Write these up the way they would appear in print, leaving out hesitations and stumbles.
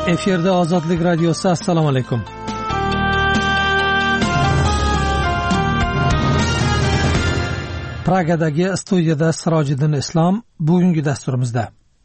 Efirda Ozodlik radiosi. Assalomu alaykum. Pragadagi studiyada Sirojiddin Islom. Bugungi dasturimizda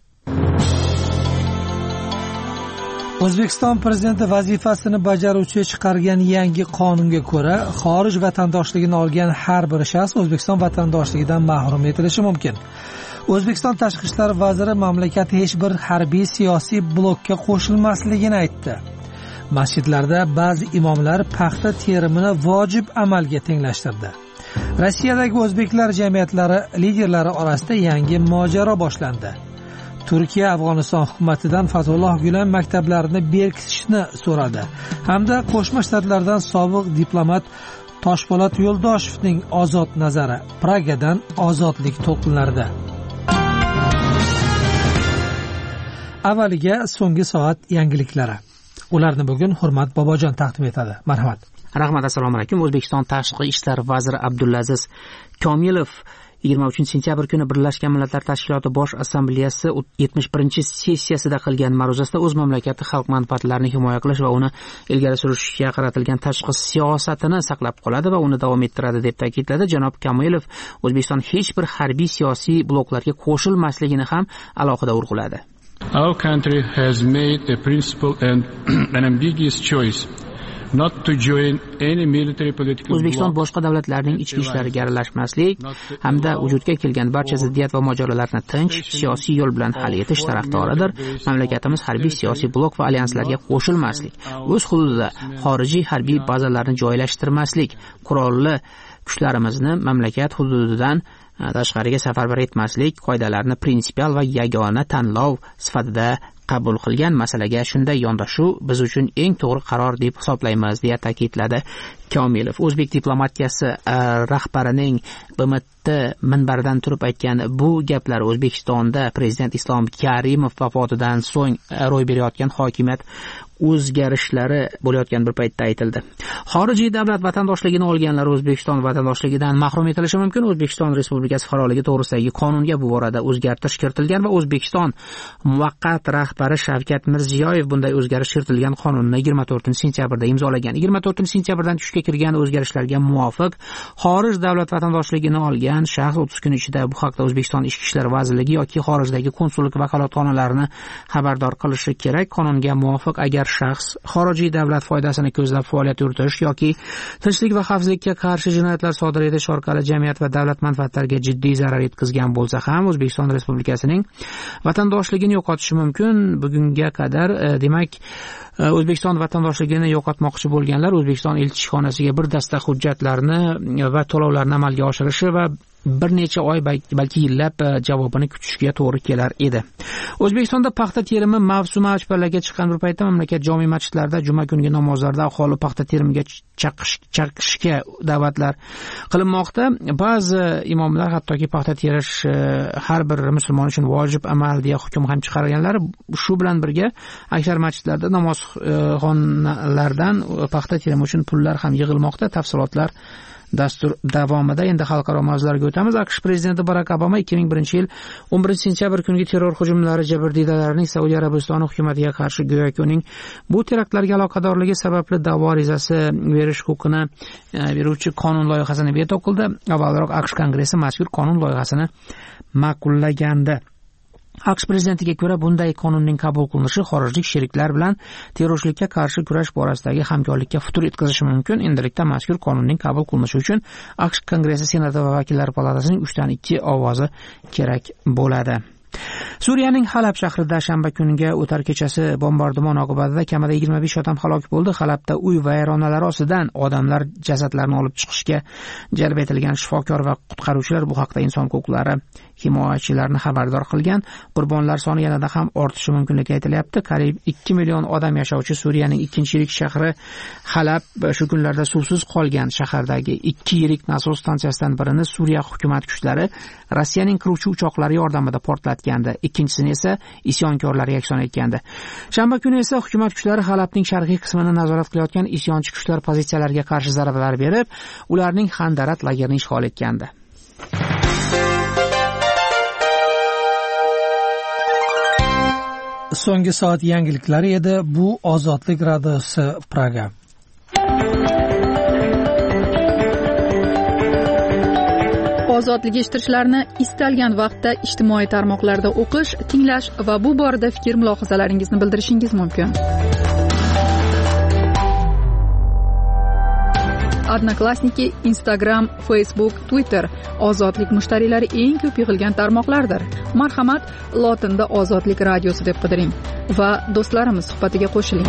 O'zbekiston prezidenti vazifasini bajaruvchi chiqargan yangi qonunga ko'ra, xorij vatandoshligini olgan har bir shaxs O'zbekiston vatandoshligidan mahrum etilishi mumkin. O'zbekiston Tashqi ishlar vaziri mamlakat hech bir harbiy siyosiy blokka qo'shilmasligini aytdi. Masjidlarda ba'zi imomlar paxta terimini vojib amalga tenglashtirdi. Rossiyadagi o'zbeklar jamiyatlari liderlari orasida yangi mojaro boshlandi. Turkiya Afg'oniston hukumatidan Fatulloh Gulen maktablarini berkitishni so'radi hamda Qo'shma Shtatlardan sobiq diplomat Toshpo'lat Yo'ldoshevning ozod nazari Pragadan ozodlik to'lqinlarida. Avvaliga so'nggi soat yangiliklari. Ularni bugun Hurmat Bobojon taqdim etadi. Marhamat. Rahmat, assalomu alaykum. O'zbekiston Tashqi ishlar vaziri Abdulaziz Komilov 23-sentyabr kuni Birlashgan Millatlar Tashkiloti Bosh Assambleyasi 71-sessiyasida qilgan ma'ruzasida o'z mamlakati xalq manfaatlarini himoya qilish va uni ilgari surishga qaratilgan tashqi siyosatini saqlab qoladi va uni davom ettiradi deb ta'kidladi. Janob Komilov O'zbekiston hech bir harbiy siyosiy bloklarga qo'shilmasligini ham alohida urg'uladi. Our country has made a principled and unambiguous choice not to join any military political O'zbekiston boshqa davlatlarning ichki ishlariga aralashmaslik hamda vujudga kelgan barcha ziddiyat va mojarolarni tinch siyosiy yo'l bilan hal etish tarafdoridir. Mamlakatimiz harbiy siyosiy blok va alyanslarga qo'shilmaslik, o'z hududida xorijiy harbiy bazalarni joylashtirmaslik, qurolli kuchlarimizni mamlakat hududidan tashqariga safarbar etmaslik qoidalarini prinsipial va yagona tanlov sifatida qabul qilgan. Masalaga shunday yondashuv biz uchun eng to'g'ri qaror deb hisoblaymiz, deya ta'kidladi Komilov. O'zbek diplomatiyasi rahbarining BMT minbaridan turib aytgan bu gaplar O'zbekistonda prezident Islom Karimov vafotidan so'ng ro'y berayotgan hokimiyat o'zgarishlari bo'layotgan bir paytda aytildi. Xorijiy davlat vatandoshligini olganlar O'zbekiston vatandoshligidan mahrum etilishi mumkin. O'zbekiston Respublikasi fuqaroligi to'g'risidagi qonunga bu borada o'zgartirish kiritilgan va O'zbekiston muvaqqat rahbari Shavkat Mirziyoyev bunday o'zgarish kiritilgan qonunni 24-sentyabrda imzolagan. 24-sentyabrdan kuchga kirgan o'zgarishlarga muvofiq xorij davlat vatandoshligini olgan shaxs 30 kun ichida bu haqda O'zbekiston Ichki ishlar vazirligi yoki xorijdagi konsullik vakolatxonalarini xabardor qilishi kerak. Qonunga muvofiq agar shaxs xorijiy davlat foydasini ko'zlab faoliyat yuritish yoki tinchlik va xavfsizlikka qarshi jinoyatlar sodir etish orqali jamiyat va davlat manfaatlariga jiddiy zarar yetkazgan bo'lsa ham O'zbekiston Respublikasining vatandoshligini yo'qotishi mumkin. Bugunga qadar demak O'zbekiston vatandoshligini yo'qotmoqchi bo'lganlar O'zbekiston elchixonasiga bir dasta hujjatlarni va to'lovlarni amalga oshirishi va bir necha oy balki yillab javobini kutishiga to'g'ri kelar edi. O'zbekistonda paxta terimi mavsumi avjlarga chiqqan bir paytda mamlakat jome masjidlarida juma kungi namozlarda aholi paxta terimiga chaqishga da'vatlar qilinmoqda. Ba'zi imomlar hattoki paxta terish har bir musulmon uchun vojib amal deya hukm ham chiqarganlar. Shu bilan birga aksar masjidlarda namozxonalardan paxta terimi uchun pullar ham yig'ilmoqda. Tafsilotlar dastur davomida. Endi xalqaro mavzularga o'tamiz. AQSh prezidenti Barak Obama 2001-yil 11-sentyabr kungi terror hujumlari jabrdiydalarning Saudiya Arabistoni hukumatiga qarshi go'yoki uning bu teraktlarga aloqadorligi sababli da'vo arizasi berish huquqini beruvchi qonun loyihasini veto qildi. Avvalroq AQSh Kongressi mazkur qonun loyihasini ma'qullagandi. AQSh prezidentiga ko'ra bunday qonunning qabul qilinishi xorijlik sheriklar bilan terrorchilikka qarshi kurash borasidagi hamkorlikka futur yetkazishi mumkin. Endilikda mazkur qonunning qabul qilinishi uchun AQSh Kongressi, Senati va Vakillar palatasining 3dan 2 ovozi kerak bo'ladi. Suriyaning Halab shahrida shanba kuniga o'tar kechasi bombardimon oqibatida kamida 25 odam halok bo'ldi. Halabda uy vayronalari ostidan odamlar jasadlarini olib chiqishga jalb etilgan shifokor va qutqaruvchilar bu haqda inson huquqlari himoyachilarini xabardor qilgan. Qurbonlar soni yanada ham ortishi mumkinligi aytilyapti. Qariyb 2 million odam yashovchi Suriyaning ikkinchi yirik shahri Halab shu kunlarda suvsiz qolgan. Shahardagi 2 yirik nasos stansiyasidan birini Suriya hukumat kuchlari Rossiyaning qiruvchi uchoqlari yordamida portlatgandi. Ikkinchisini esa isyonkorlar yakson etgandi. Shanba kuni esa hukumat kuchlari Halabning sharqiy qismini nazorat qilayotgan isyonchi kuchlar pozitsiyalariga qarshi zarbalar berib, ularning Xandarat lagerini ishg'ol etgandi. So'nggi soat yangiliklari edi. Bu Ozodlik radiosi Praga. Ozodlik eshittirishlarni istalgan vaqtda ijtimoiy tarmoqlarda o'qish, tinglash va bu borada fikr-mulohazalaringizni bildirishingiz mumkin. Odnoklassniki, Instagram, Facebook, Twitter Ozodlik mushtariylari eng ko'p yig'ilgan tarmoqlardir. Marhamat, lotinda Ozodlik radiosi deb qidiring va do'stlarimiz suhbatiga qo'shiling.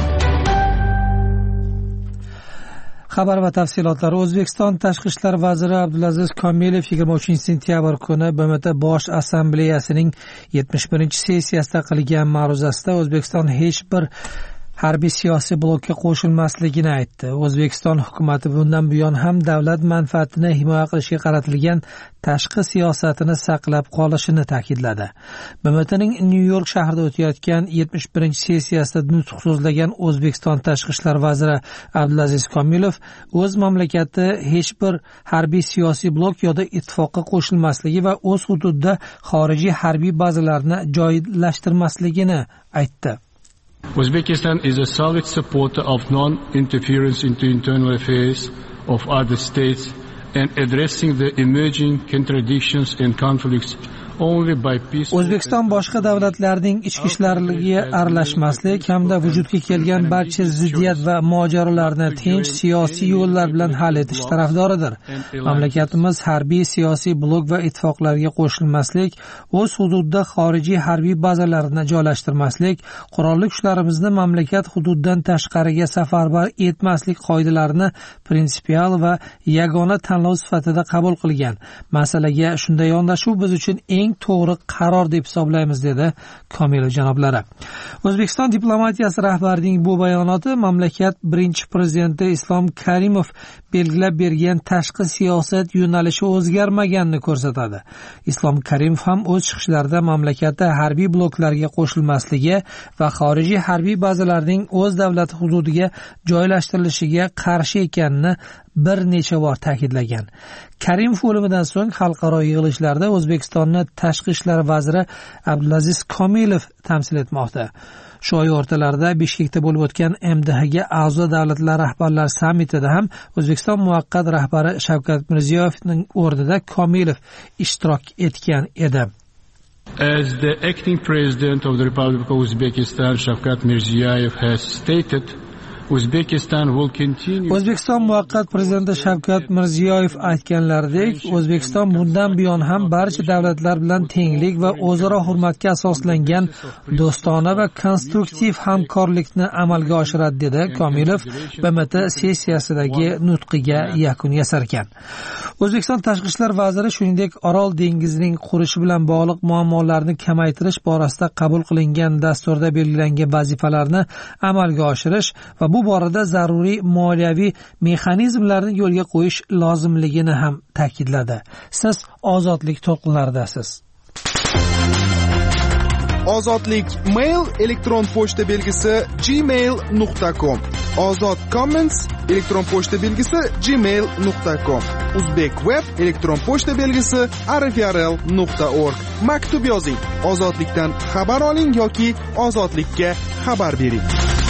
Xabar va tafsilotlar. O'zbekiston Tashqi ishlar vaziri Abdulaziz Komilov 23-sentyabr kuni BMT Bosh Assambleyasining 71-sessiyasida qilgan ma'ruzasida O'zbekiston hech bir harbiy siyosiy blokka qo'shilmasligini aytdi. O'zbekiston hukumatı bundan buyon ham davlat manfaatini himoya qilishga qaratilgan tashqi siyosatini saqlab qolishini ta'kidladi. BMTning Nyu-York shahrida o'tayotgan 71-sessiyasida nutq so'zlagan O'zbekiston Tashqi ishlar vaziri Abdulaziz Komilov o'z mamlakati hech bir harbiy siyosiy blok yoki ittifoqqa qo'shilmasligi va o'z hududida xorijiy harbiy bazalarni joylashtirmasligini aytdi. Uzbekistan is a solid supporter of non-interference into internal affairs of other states and addressing the emerging contradictions and conflicts only by peaceful. O'zbekiston boshqa davlatlarning ichki ishlariga aralashmaslik hamda vujudga kelgan barcha ziddiyat va mojarolarni tinch siyosiy yo'llar bilan hal etish tarafdoridir. Mamlakatimiz harbiy siyosiy blok va ittifoqlarga qo'shilmaslik, o'z hududida xorijiy harbiy bazalarni joylashtirmaslik, qurolli kuchlarimizni mamlakat hududidan tashqariga safarbar etmaslik qoidalarini prinsipial va yagona tanlov sifatida qabul qilgan. Masalaga shunday yondashuv biz uchun eng to'g'ri qaror deb hisoblaymiz, dedi Komilov janoblari. O'zbekiston diplomatiyasi rahbarining bu bayonoti mamlakat birinchi prezidenti Islom Karimov belgilab bergan tashqi siyosat yo'nalishi o'zgarmaganini ko'rsatadi. Islom Karimov ham o'z chiqishlarida mamlakatda harbiy bloklarga qo'shilmasligi va xorijiy harbiy bazalarning o'z davlati hududiga joylashtirilishiga qarshi ekanini bir necha bor ta'kidlagan. Karimov o'limidan so'ng xalqaro yig'ilishlarda O'zbekistonni Tashqi ishlar vaziri Abdulaziz Komilov tamsil etmoqda. Shu oy o'rtalarida Bishkekda bo'lib o'tgan MDHga a'zo davlatlar rahbarlar sammitida ham O'zbekiston muvaqqat rahbari Shavkat Mirziyoyevning o'rnida Komilov ishtirok etgan edi. As the acting president of the Republic of Uzbekistan, Shavkat Mirziyoyev has stated, O'zbekiston muvaqqat prezidenti Shavkat Mirziyoyev aytganlaridek, O'zbekiston bundan buyon ham barcha davlatlar bilan tenglik va o'zaro hurmatga asoslangan do'stona va konstruktiv hamkorlikni amalga oshiradi, dedi Komilov BMT sessiyasidagi nutqiga yakun yasarkan. O'zbekiston Tashqi ishlar vaziri shuningdek Orol dengizining qurishi bilan bog'liq muammolarni kamaytirish borasida qabul qilingan dasturda belgilangan vazifalarni amalga oshirish va bu borada zaruriy moliyaviy mexanizmlarni yo'lga qo'yish lozimligini ham ta'kidladi. Siz Ozodlik to'lqinlaridasiz. Ozodlik mail elektron pochta belgisi gmail.com. Ozod comments elektron pochta belgisi gmail.com. Uzbek web elektron pochta belgisi rfrl.org. Maktub yozing. Ozodlikdan xabar oling yoki ozodlikka xabar bering.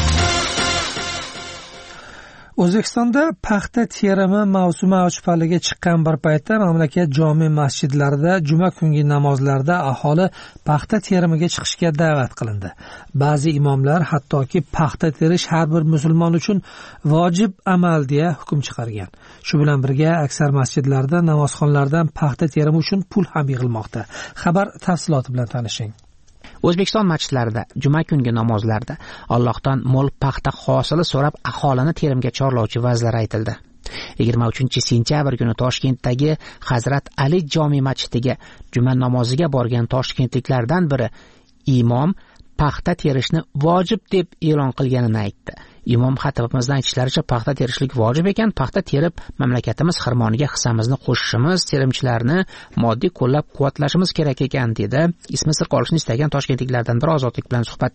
O'zbekistonda paxta terimi mavsumi avj palliga chiqqan bir paytda mamlakat jome masjidlarida juma kungi namozlarda aholi paxta terimiga chiqishga da'vat qilindi. Ba'zi imomlar hattoki paxta terish har bir musulmon uchun vojib amal deya hukm chiqargan. Shu bilan birga aksar masjidlarda namozxonlardan paxta terimi uchun pul ham yig'ilmoqda. Xabar tafsiloti bilan tanishing. O'zbekiston masjidlarida juma kungi namozlarda Allohdan mo'l paxta hosili so'rab aholini terimga chorlovchi va'zlar aytildi. 23-sentyabr kuni Toshkentdagi Hazrat Ali jome masjidiga juma namoziga borgan toshkentliklardan biri imom paxta terishni vojib deb e'lon qilganini aytdi. Imom xatibimizdan aytishlaricha paxta terishlik vojib ekan, paxta terib mamlakatimiz xirmoniga hissamizni qo'shishimiz, terimchilarni moddiy qo'llab-quvvatlashimiz kerak ekan, dedi. Ismi sir qolishini istagan toshkentliklardan biri Ozodlik bilan suhbatda.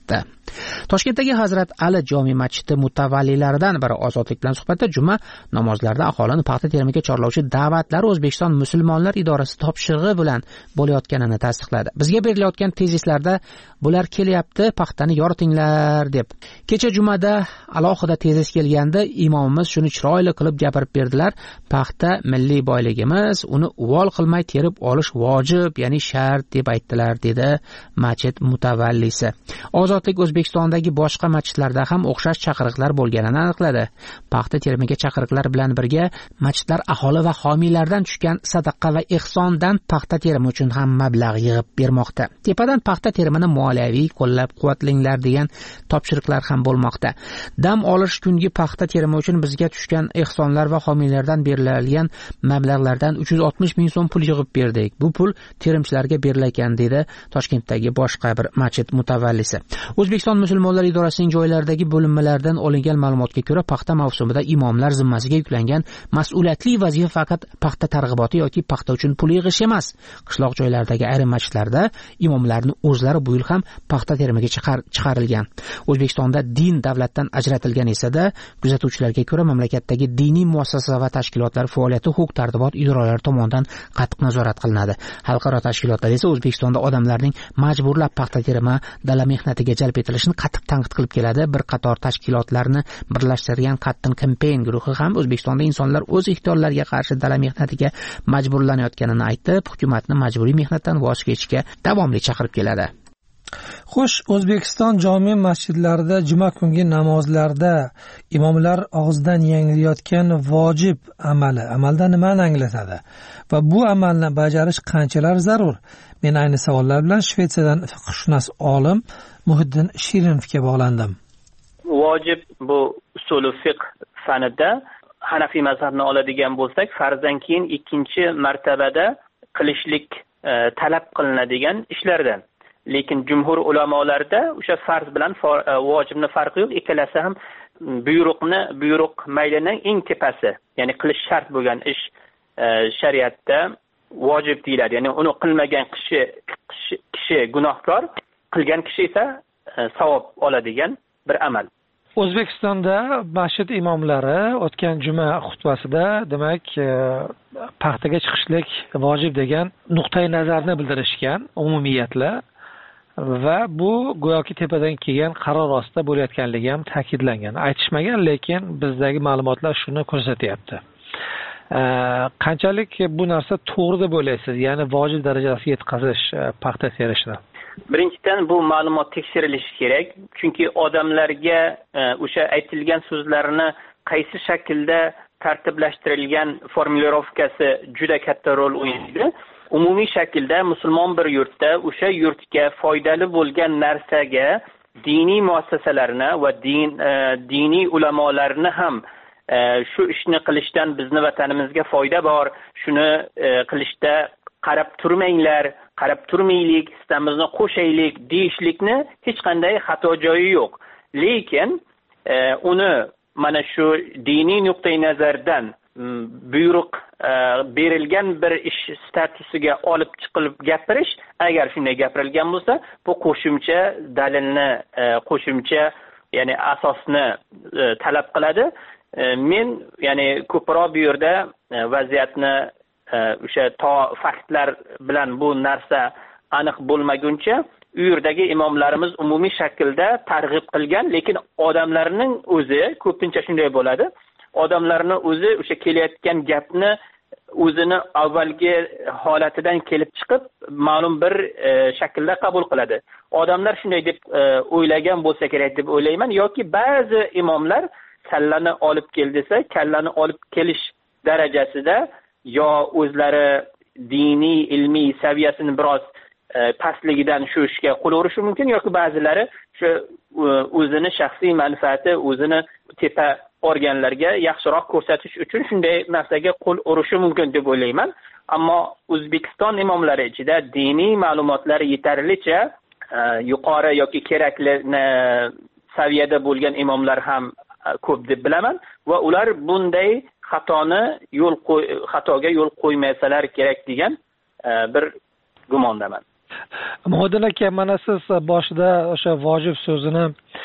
Toshkentdagi Hazrat Ali jome masjidi mutavalliylaridan biri Ozodlik bilan suhbatda juma namozlarida aholini paxta terimiga chorlovchi da'vatlar O'zbekiston musulmonlar idorasi topshirig'i bilan bo'layotganini tasdiqladi. Bizga berilayotgan tezislarda bular kelyapti, paxtani yoritinglar deb. Kecha jumada alohida tezis kelganda imomimiz shuni chiroyli qilib gapirib berdilar. Paxta milliy boyligimiz, uni uvol qilmay terib olish vojib, ya'ni shart deb aytdilar, dedi masjid mutavallisi. Ozodlik O'zbekistondagi boshqa masjidlarda ham o'xshash chaqiriqlar bo'lganini aniqladi. Paxta terimiga chaqiriqlar bilan birga masjidlar aholi va homiylardan tushgan sadaqa va ihsondan paxta terimi uchun ham mablag' yig'ib bermoqda. Tepadan paxta terimini moliyaviy qo'llab-quvvatlanglar degan topshiriqlar ham bo'lmoqda. Dam olish kungi paxta terimi uchun bizga tushgan ihsonlar va homiylardan berilgan mablag'lardan 360 ming so'm pul yig'ib berdik. Bu pul terimchilarga berilakan, dedi Toshkentdagi boshqa bir masjid mutavallisi. O'zbekiston musulmonlar idorasining joylaridagi bo'linmalardan olingan ma'lumotga ko'ra, paxta mavsumida imomlar zimmasiga yuklangan mas'uliyatli vazifa faqat paxta targ'iboti yoki paxta uchun pul yig'ish emas. Qishloq joylaridagi ayrim masjidlarda imomlarning o'zlari bu yil ham paxta terimiga chiqarilgan. O'zbekistonda din davlatdan ajratilgan esa-da, kuzatuvchilarga ko'ra mamlakatdagi diniy muassasa va tashkilotlar faoliyati huquq-tartibot idoralari tomonidan qattiq nazorat qilinadi. Xalqaro tashkilotlar esa O'zbekistonda odamlarning majburlab paxta terimi dala mehnatiga jalb etilishini qattiq tanqid qilib keladi. Bir qator tashkilotlarni birlashtirgan Qattin Campaign guruhi ham O'zbekistonda insonlar o'z ixtiyorlariga qarshi dala mehnatiga majburlanayotganini aytib, hukumatni majburiy mehnatdan voz kechishga davomli chaqirib keladi. Xo'sh, O'zbekiston jome masjidlarida juma kungi namozlarda imomlar og'zidan yangilayotgan vojib amalda nimani anglatadi va bu amalni bajarish qanchalar zarur? Men ayni savollar bilan Shvetsiyadan fiqhshunos olim Muhiddin Shirinovga bog'landim. Vojib bu usuli fiqh fanida Hanafiy mazhabni oladigan bo'lsak, farzdan keyin ikkinchi martabada qilishlik talab qilinadigan ishlardan. Lekin jumhur ulamolarda o'sha farz bilan vojibni farqi yo'q. Ikkalasi ham buyruq maylining eng tepasi. Ya'ni qilish shart bo'lgan ish shariatda vojib deyiladi. Ya'ni uni qilmagan kishi gunohkor, qilgan kishi esa savob oladigan bir amal. O'zbekistonda masjid imomlari o'tgan juma xutbasida demak paxtaga chiqishlik vojib degan nuqtai nazarni bildirishgan umumiyatla va bu go'yoki tepadan kelgan qaror ostida bo'layotganligi ham ta'kidlangan. Aytishmagan, lekin bizdagi ma'lumotlar shuni ko'rsatyapti. Qanchalik bu narsa to'g'ri deb o'ylaysiz? Ya'ni vojib darajasiga yetkazish paxta terishni. Birinchidan bu ma'lumot tekshirilishi kerak, chunki odamlarga o'sha aytilgan so'zlarni qaysi shaklda tartiblashtirilgan formulirovkasi juda katta rol o'ynaydi. Umumiy shaklda musulmon bir yurtda o'sha yurtga foydali bo'lgan narsaga diniy muassasalarni va diniy ulamolarni ham shu ishni qilishdan bizni vatanimizga foyda bor, shuni qilishda qarab turmanglar, qarab turmaylik, hissamizni qo'shaylik deyishlikni hech qanday xato joyi yo'q. Lekin uni mana shu diniy nuqtai nazardan buyruq berilgan bir ish statusiga olib chiqilib gapirish, agar shunday gapirilgan bo'lsa, bu qo'shimcha dalilni, qo'shimcha ya'ni asosni talab qiladi. Men ya'ni ko'proq bu yerda vaziyatni o'sha faktlar bilan bu narsa aniq bo'lmaguncha u yerdagi imomlarimiz umumiy shaklda targ'ib qilgan, lekin odamlarning o'zi ko'pincha shunday bo'ladi. Odamlarning o'zi o'sha kelayotgan gapni o'zini avvalgi holatidan kelib chiqib ma'lum bir shaklda qabul qiladi. Odamlar shunday deb o'ylagan bo'lsa kerak deb o'ylayman, yoki ba'zi imomlar kallani olib kel desa, kallani olib kelish darajasida yo o'zlari diniy, ilmiy saviyasini biroz pastligidan shu ishga qo'l urishi mumkin, yoki ba'zilari shu o'zini shaxsiy manfaati, o'zini tepa organlarga yaxshiroq ko'rsatish uchun shunday narsaga qo'l urishi mumkin deb o'ylayman. Ammo O'zbekiston imomlari ichida diniy ma'lumotlar yetarlicha yuqori yoki kerakli saviyada bo'lgan imomlar ham ko'p deb bilaman va ular bunday xatoga yo'l qo'ymasalar kerak degan bir gumondaman. Muhiddin aka, mana siz boshida o'sha vojib so'zini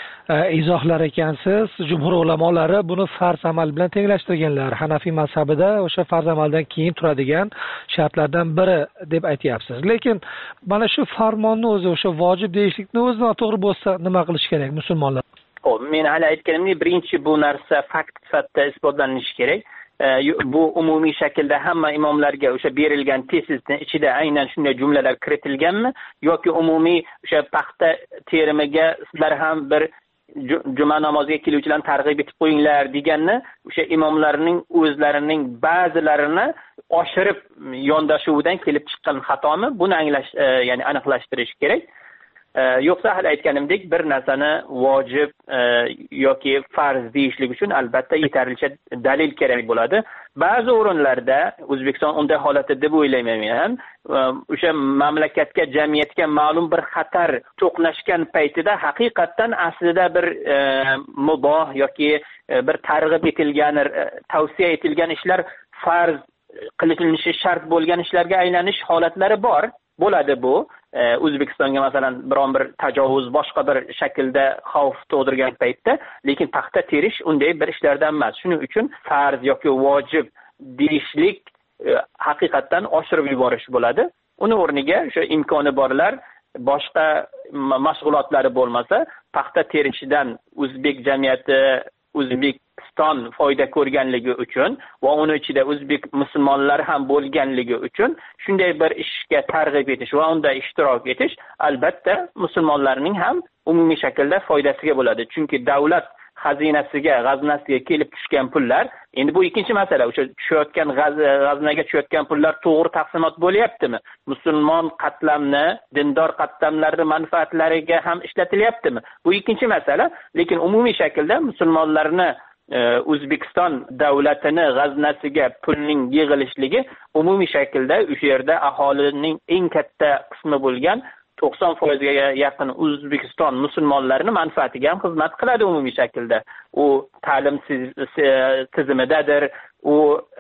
izohlar ekansiz. Jumhur ulamolari buni farz amal bilan tenglashtirganlar. Hanafiy mazhabida o'sha farz amaldan keyin turadigan shartlardan biri deb aytyapsiz. Lekin mana shu farmonni o'zi, o'sha vojib deyishlikni o'zi noto'g'ri bo'lsa nima qilish kerak musulmonlar? Men hali aytganimdek, birinchi bu narsa fakt sifatida isbotlanishi kerak. Bu umumiy shaklda hamma imomlarga o'sha berilgan tesisning ichida aynan shunday jumlalar kiritilganmi yoki umumiy o'sha paxta terimiga sizlar ham bir juma namoziga keluvchilarni targ'ib etib qo'yinglar deganni o'sha imomlarning o'zlarining ba'zilarini oshirib yondashuvidan kelib chiqqan xatomi, buni anglash, ya'ni aniqlashtirish kerak. Yo'qsa hali aytganimdek bir narsani vojib yoki farz deyishlik uchun albatta yetarlicha dalil kerak bo'ladi. Ba'zi o'rinlarda O'zbekiston unday holatda deb o'ylayman men, o'sha mamlakatga, jamiyatga ma'lum bir xatar to'qnashgan paytida haqiqatdan aslida bir muboh yoki bir targ'ib etilgan, tavsiya etilgan ishlar farz qilinishi shart bo'lgan ishlarga aylanish holatlari bo'ladi bu. O'zbekistonga masalan biron bir tajovuz boshqa bir shaklda xavf tug'dirgan paytda, lekin paxta terish unday bir ishlardan emas. Shuning uchun farz yoki vojib deyishlik haqiqatdan oshirib yuborish bo'ladi. Uni o'rniga o'sha imkoni borlar boshqa mashg'ulotlari bo'lmasa, paxta terishdan o'zbek jamiyati, O'zbekiston foyda ko'rganligi uchun va uni ichida o'zbek musulmonlari ham bo'lganligi uchun shunday bir ishga targ'ib etish va unda ishtirok etish albatta musulmonlarning ham umumiy shaklda foydasiga bo'ladi. Chunki davlat xazinasiga, g'aznasiga kelib tushgan pullar, endi bu ikkinchi masala, o'sha tushayotgan g'aznaga tushayotgan pullar to'g'ri taqsimot bo'lyaptimi? Musulmon qatlamni, dindor qatlamlarning manfaatlariga ham ishlatilyaptimi? Bu ikkinchi masala, lekin umumiy shaklda musulmonlarni O'zbekiston davlatini g'aznasiga pulning yig'ilishligi umumiy shaklda o'sha yerda aholining eng katta qismi bo'lgan 90% ga yaqin O'zbekiston musulmonlarining manfaatiga ham xizmat qiladi umumiy shaklda. U ta'lim tizimidadir, u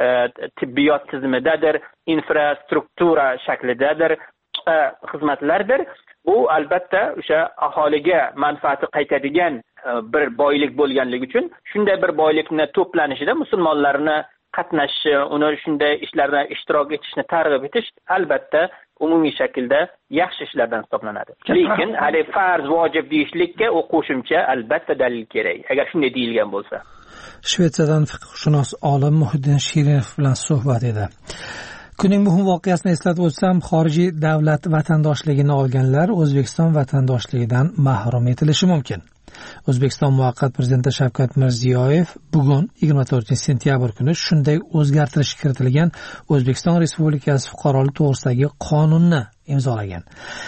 tibbiyot tizimidadir, infrastruktura shaklidadir, xizmatlardir. Bu albatta o'sha aholiga manfaati qaytadigan bir boylik bo'lganligi uchun shunday bir boylikni to'planishida musulmonlarni qatnashishi, uni shunday ishlarda ishtirok etishni targ'ib etish albatta umumiy shaklda yaxshi ishlardan hisoblanadi. Lekin hali farz, vojib deyishlikka u qo'shimcha albatta dalil kerak, agar shunday deyilgan bo'lsa. Shvetsiyadan fiqhshunos olim Muhiddin Shirinov bilan suhbat edi. Kunning muhim voqeasini eslatib o'tsam, xorijiy davlat vatandoshligini olganlar O'zbekiston vatandoshligidan mahrum etilishi mumkin. O'zbekiston muvaqqat prezidenti Shavkat Mirziyoyev bugun 24-sentyabr kuni shunday o'zgartirish kiritilgan O'zbekiston Respublikasi fuqarolik to'g'risidagi qonunni imzolagan.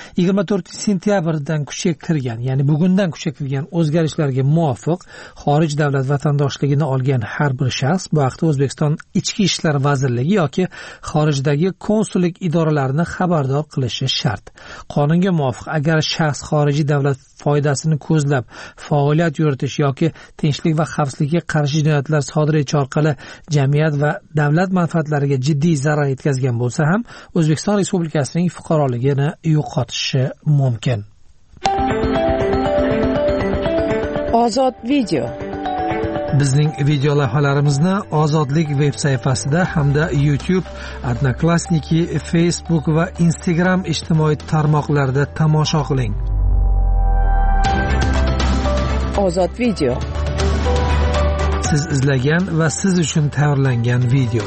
24-sentyabrdan kuchga kirgan, ya'ni bugundan kuchga kirgan o'zgarishlarga muvofiq xorij davlat vatandoshligini olgan har bir shaxs bu haqda O'zbekiston Ichki ishlar vazirligi yoki xorijdagi konsullik idoralarini xabardor qilishi shart. Qonunga muvofiq agar shaxs xorijiy davlat foydasini ko'zlab faoliyat yuritish yoki tinchlik va xavfsizlikka qarshi jinoyatlar sodir etish orqali jamiyat va davlat manfaatlariga jiddiy zarar yetkazgan bo'lsa ham O'zbekiston Respublikasining fuqaroligini yo'qotishi mumkin. Ozod video. Bizning video lavhalarimizni Ozodlik veb sayfasida hamda YouTube, Odnoklassniki, Facebook va Instagram ijtimoiy tarmoqlarida tomosha qiling. Ozod video. Siz izlagan va siz uchun tayyorlangan video.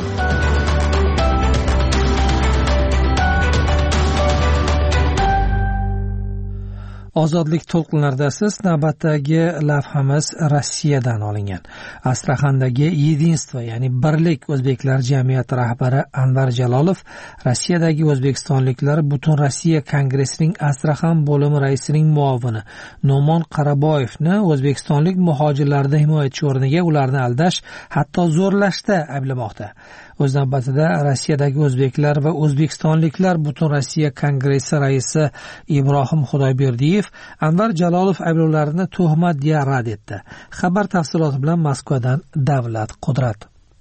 Ozodlik to'lqinlaridasiz. Navbatdagi lavhamiz Rossiyadan olingan. Astraxandagi Yedinstvo, ya'ni Birlik o'zbeklar jamiyati rahbari Anvar Jalolov Rossiyadagi o'zbekistonliklar butun Rossiya kongressining Astraxan bo'limi raisining muovini Nomon Qaraboyevni o'zbekistonlik muhojirlarni himoyachi o'rniga ularni aldash, hatto zo'rlashda ayblamoqda. O'z navbatida Rossiyadagi o'zbeklar va o'zbekistonliklar butun Rossiya kongressi raisi Ibrohim Xudoyberdiyev Anvar Jalolov ayblovlarini tuhmat deya rad etdi. Xabar tafsiloti bilan Moskvadan Davlat Qudrat.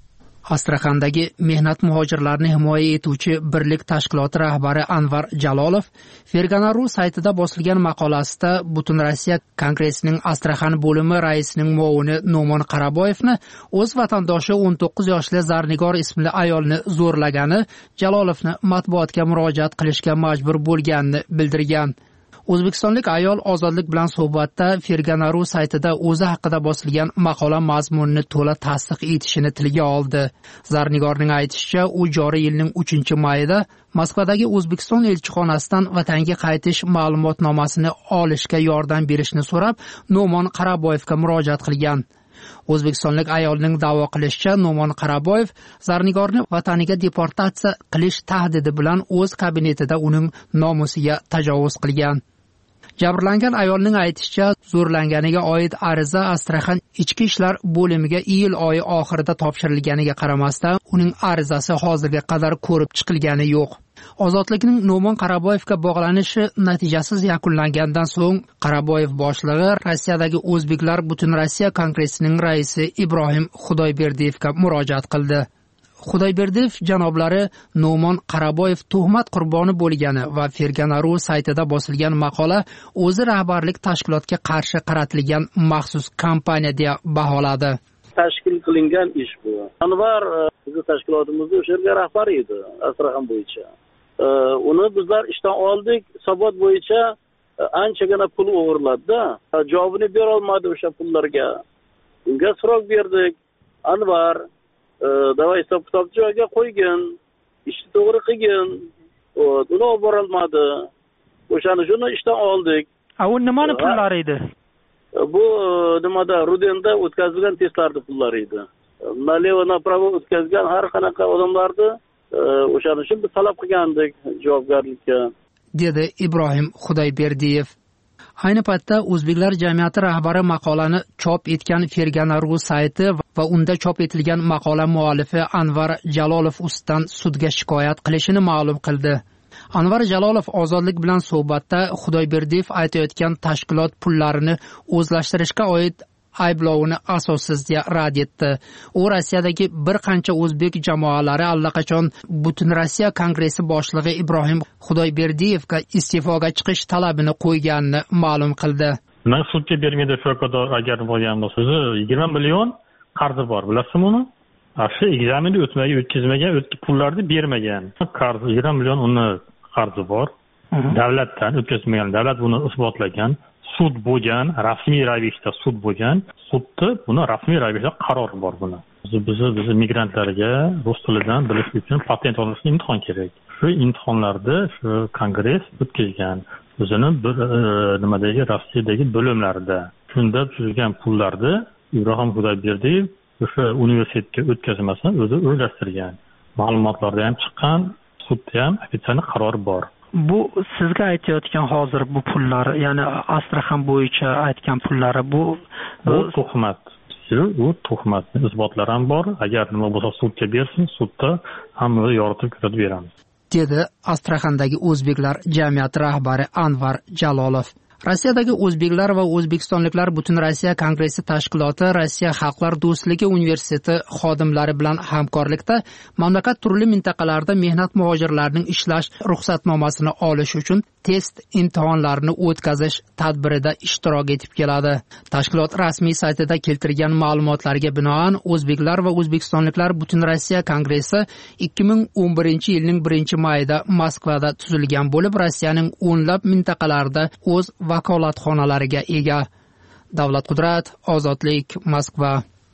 Astraxandagi mehnat muhojirlarini himoya etuvchi birlik tashkiloti rahbari Anvar Jalolov Fergana.ru saytida bosilgan maqolasida Butunrossiya kongressining Astraxan bo'limi raisining muovini No'mon Qaraboyevni o'z vatandoshi 19 yoshli Zarnigor ismli ayolni zo'rlagani Jalolovni matbuotga murojaat qilishga majbur bo'lganini bildirgan. O'zbekistonlik ayol Ozodlik bilan suhbatda Fergana.ru saytida o'zi haqida bosilgan maqola mazmunini to'la tasdiq etishini tilga oldi. Zarnigorning aytishicha, u joriy yilning 3-mayida Moskvadagi O'zbekiston elchixonasidan vatanga qaytish ma'lumotnomasini olishga yordam berishni so'rab, No'mon Qaraboyevga murojaat qilgan. O'zbekistonlik ayolning da'vo qilishicha, No'mon Qaraboyev Zarnigorni vataniga deportatsiya qilish tahdidi bilan o'z kabinetida uning nomusiga tajovuz qilgan. Jabrlangan ayolning aytishicha, zo'rlanganiga oid ariza Astraxan ichki ishlar bo'limiga iyul oyi oxirida topshirilganiga qaramasdan, uning arizasi hozirga qadar ko'rib chiqilgani yo'q. Ozodlikning No'mon Qaraboyevga bog'lanishi natijasiz yakunlangandan so'ng, Qaraboyev boshlig'i Rossiyadagi O'zbeklar Butunrossiya kongressining raisi Ibrohim Xudoyberdiyevga murojaat qildi. Xudoyberdiyev janoblari No'mon Qaraboyev tuhmat qurboni bo'lgani va Fergana.ru saytida bosilgan maqola o'zi rahbarlik tashkilotga qarshi qaratilgan maxsus kampaniya deya baholadi. Tashkil qilingan ish bu. Anvar bizning tashkilotimizda o'sha yerga rahbar edi, Astraxan bo'yicha. Uni bizlar ishdan oldik, hisobot bo'yicha anchagina pul o'g'irladi-da. Javobini bera olmadi o'sha pullarga. Unga so'roq berdik. Anvar davay hisob-kitobni joyiga qo'ygan, ishni to'g'ri qilgan. Uni olib bora olmadi. O'shani ishdan oldik. U nimani pullari edi? Bu nimada Rudenda o'tkazilgan testlarning pullari edi. Nalevo направо o'tkazgan har qanaqa odamlarni o'shaning uchun biz talab qilgandik javobgarlikka, dedi Ibrohim Xudoyberdiyev. Ayni paytda O'zbeklar jamiyati rahbari maqolani chop etgan Fergana.ru sayti va unda chop etilgan maqola muallifi Anvar Jalolov ustidan sudga shikoyat qilishini ma'lum qildi. Anvar Jalolov Ozodlik bilan suhbatda Xudoyberdiyev aytayotgan tashkilot pullarini o'zlashtirishga oid ayblovini asossiz deya rad etdi. U Rossiyadagi bir qancha o'zbek jamoalari allaqachon Butunrossiya kongressi boshlig'i Ibrohim Xudoyberdiyevga iste'foga chiqish talabini qo'yganini ma'lum qildi. Men sudga bermaydi shu qadar agar bo'lgan bo'lsa, 20 million qarzi bor, bilasizmi uni? Shu ekzaminni o'tkazmagan, pullarni bermagan. Qarz 20 million uni qarzi bor. Davlatdan o'tkazmagan, davlat buni isbotlagan. Sud bo'lgan, rasmiy ravishda sud bo'lgan, sudda buni rasmiy ravishda qaror bor buni. Biz migrantlarga rus tilidan bilish uchun patent olish imtihon kerak. Shu imtihonlarda shu kongress o'tkazgan. O'zining bir nimadagi Rossiyadagi bo'limlarida. Shunda tuzilgan pullarni Ibrohim Xudoyberdiyev o'sha universitetga o'tkazmasdan o'zi o'zlashtirgan. Ma'lumotlarda ham chiqqan, sudda ham ofitsial qaror bor. Bu sizga aytayotgan hozir bu pullar, ya'ni Astraxan bo'yicha aytgan pullari bu tuhmat. U tuhmatning isbotlari ham bor. Agar nima bo'lsa sudga bersin, sudda hamma yoritib ko'rsatib beramiz, dedi Astraxandagi O'zbeklar jamiyati rahbari Anvar Jalolov. Rossiyadagi O'zbeklar va O'zbekistonliklar Butunrossiya kongressi tashkiloti Rossiya Xalqlar do'stligi universiteti xodimlari bilan hamkorlikda mamlakat turli mintaqalarida mehnat muhojirlarining ishlash ruxsatnomasini olish uchun test imtihonlarini o'tkazish tadbirida ishtirok etib keladi. Tashkilot rasmiy saytida keltirgan ma'lumotlarga binoan O'zbeklar va O'zbekistonliklar Butunrossiya kongressi 2011-yilning 1-mayida Moskvada tuzilgan bo'lib, Rossiyaning o'nlab mintaqalarida o'z vakolatxonalariga ega. Davlat Qudrat, Ozodlik, Moskva.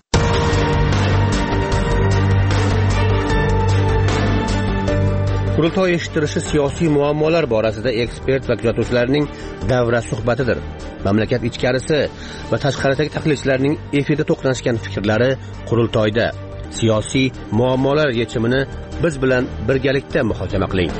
Qurultoy eshittirishi siyosiy muammolar borasida ekspert va kuzatuvchilarning davra suhbatidir. Mamlakat ichkarisi va tashqaridagi tahlilchilarning efirda to'qnashgan fikrlari qurultoyda. Siyosiy muammolar yechimini biz bilan birgalikda muhokama qiling.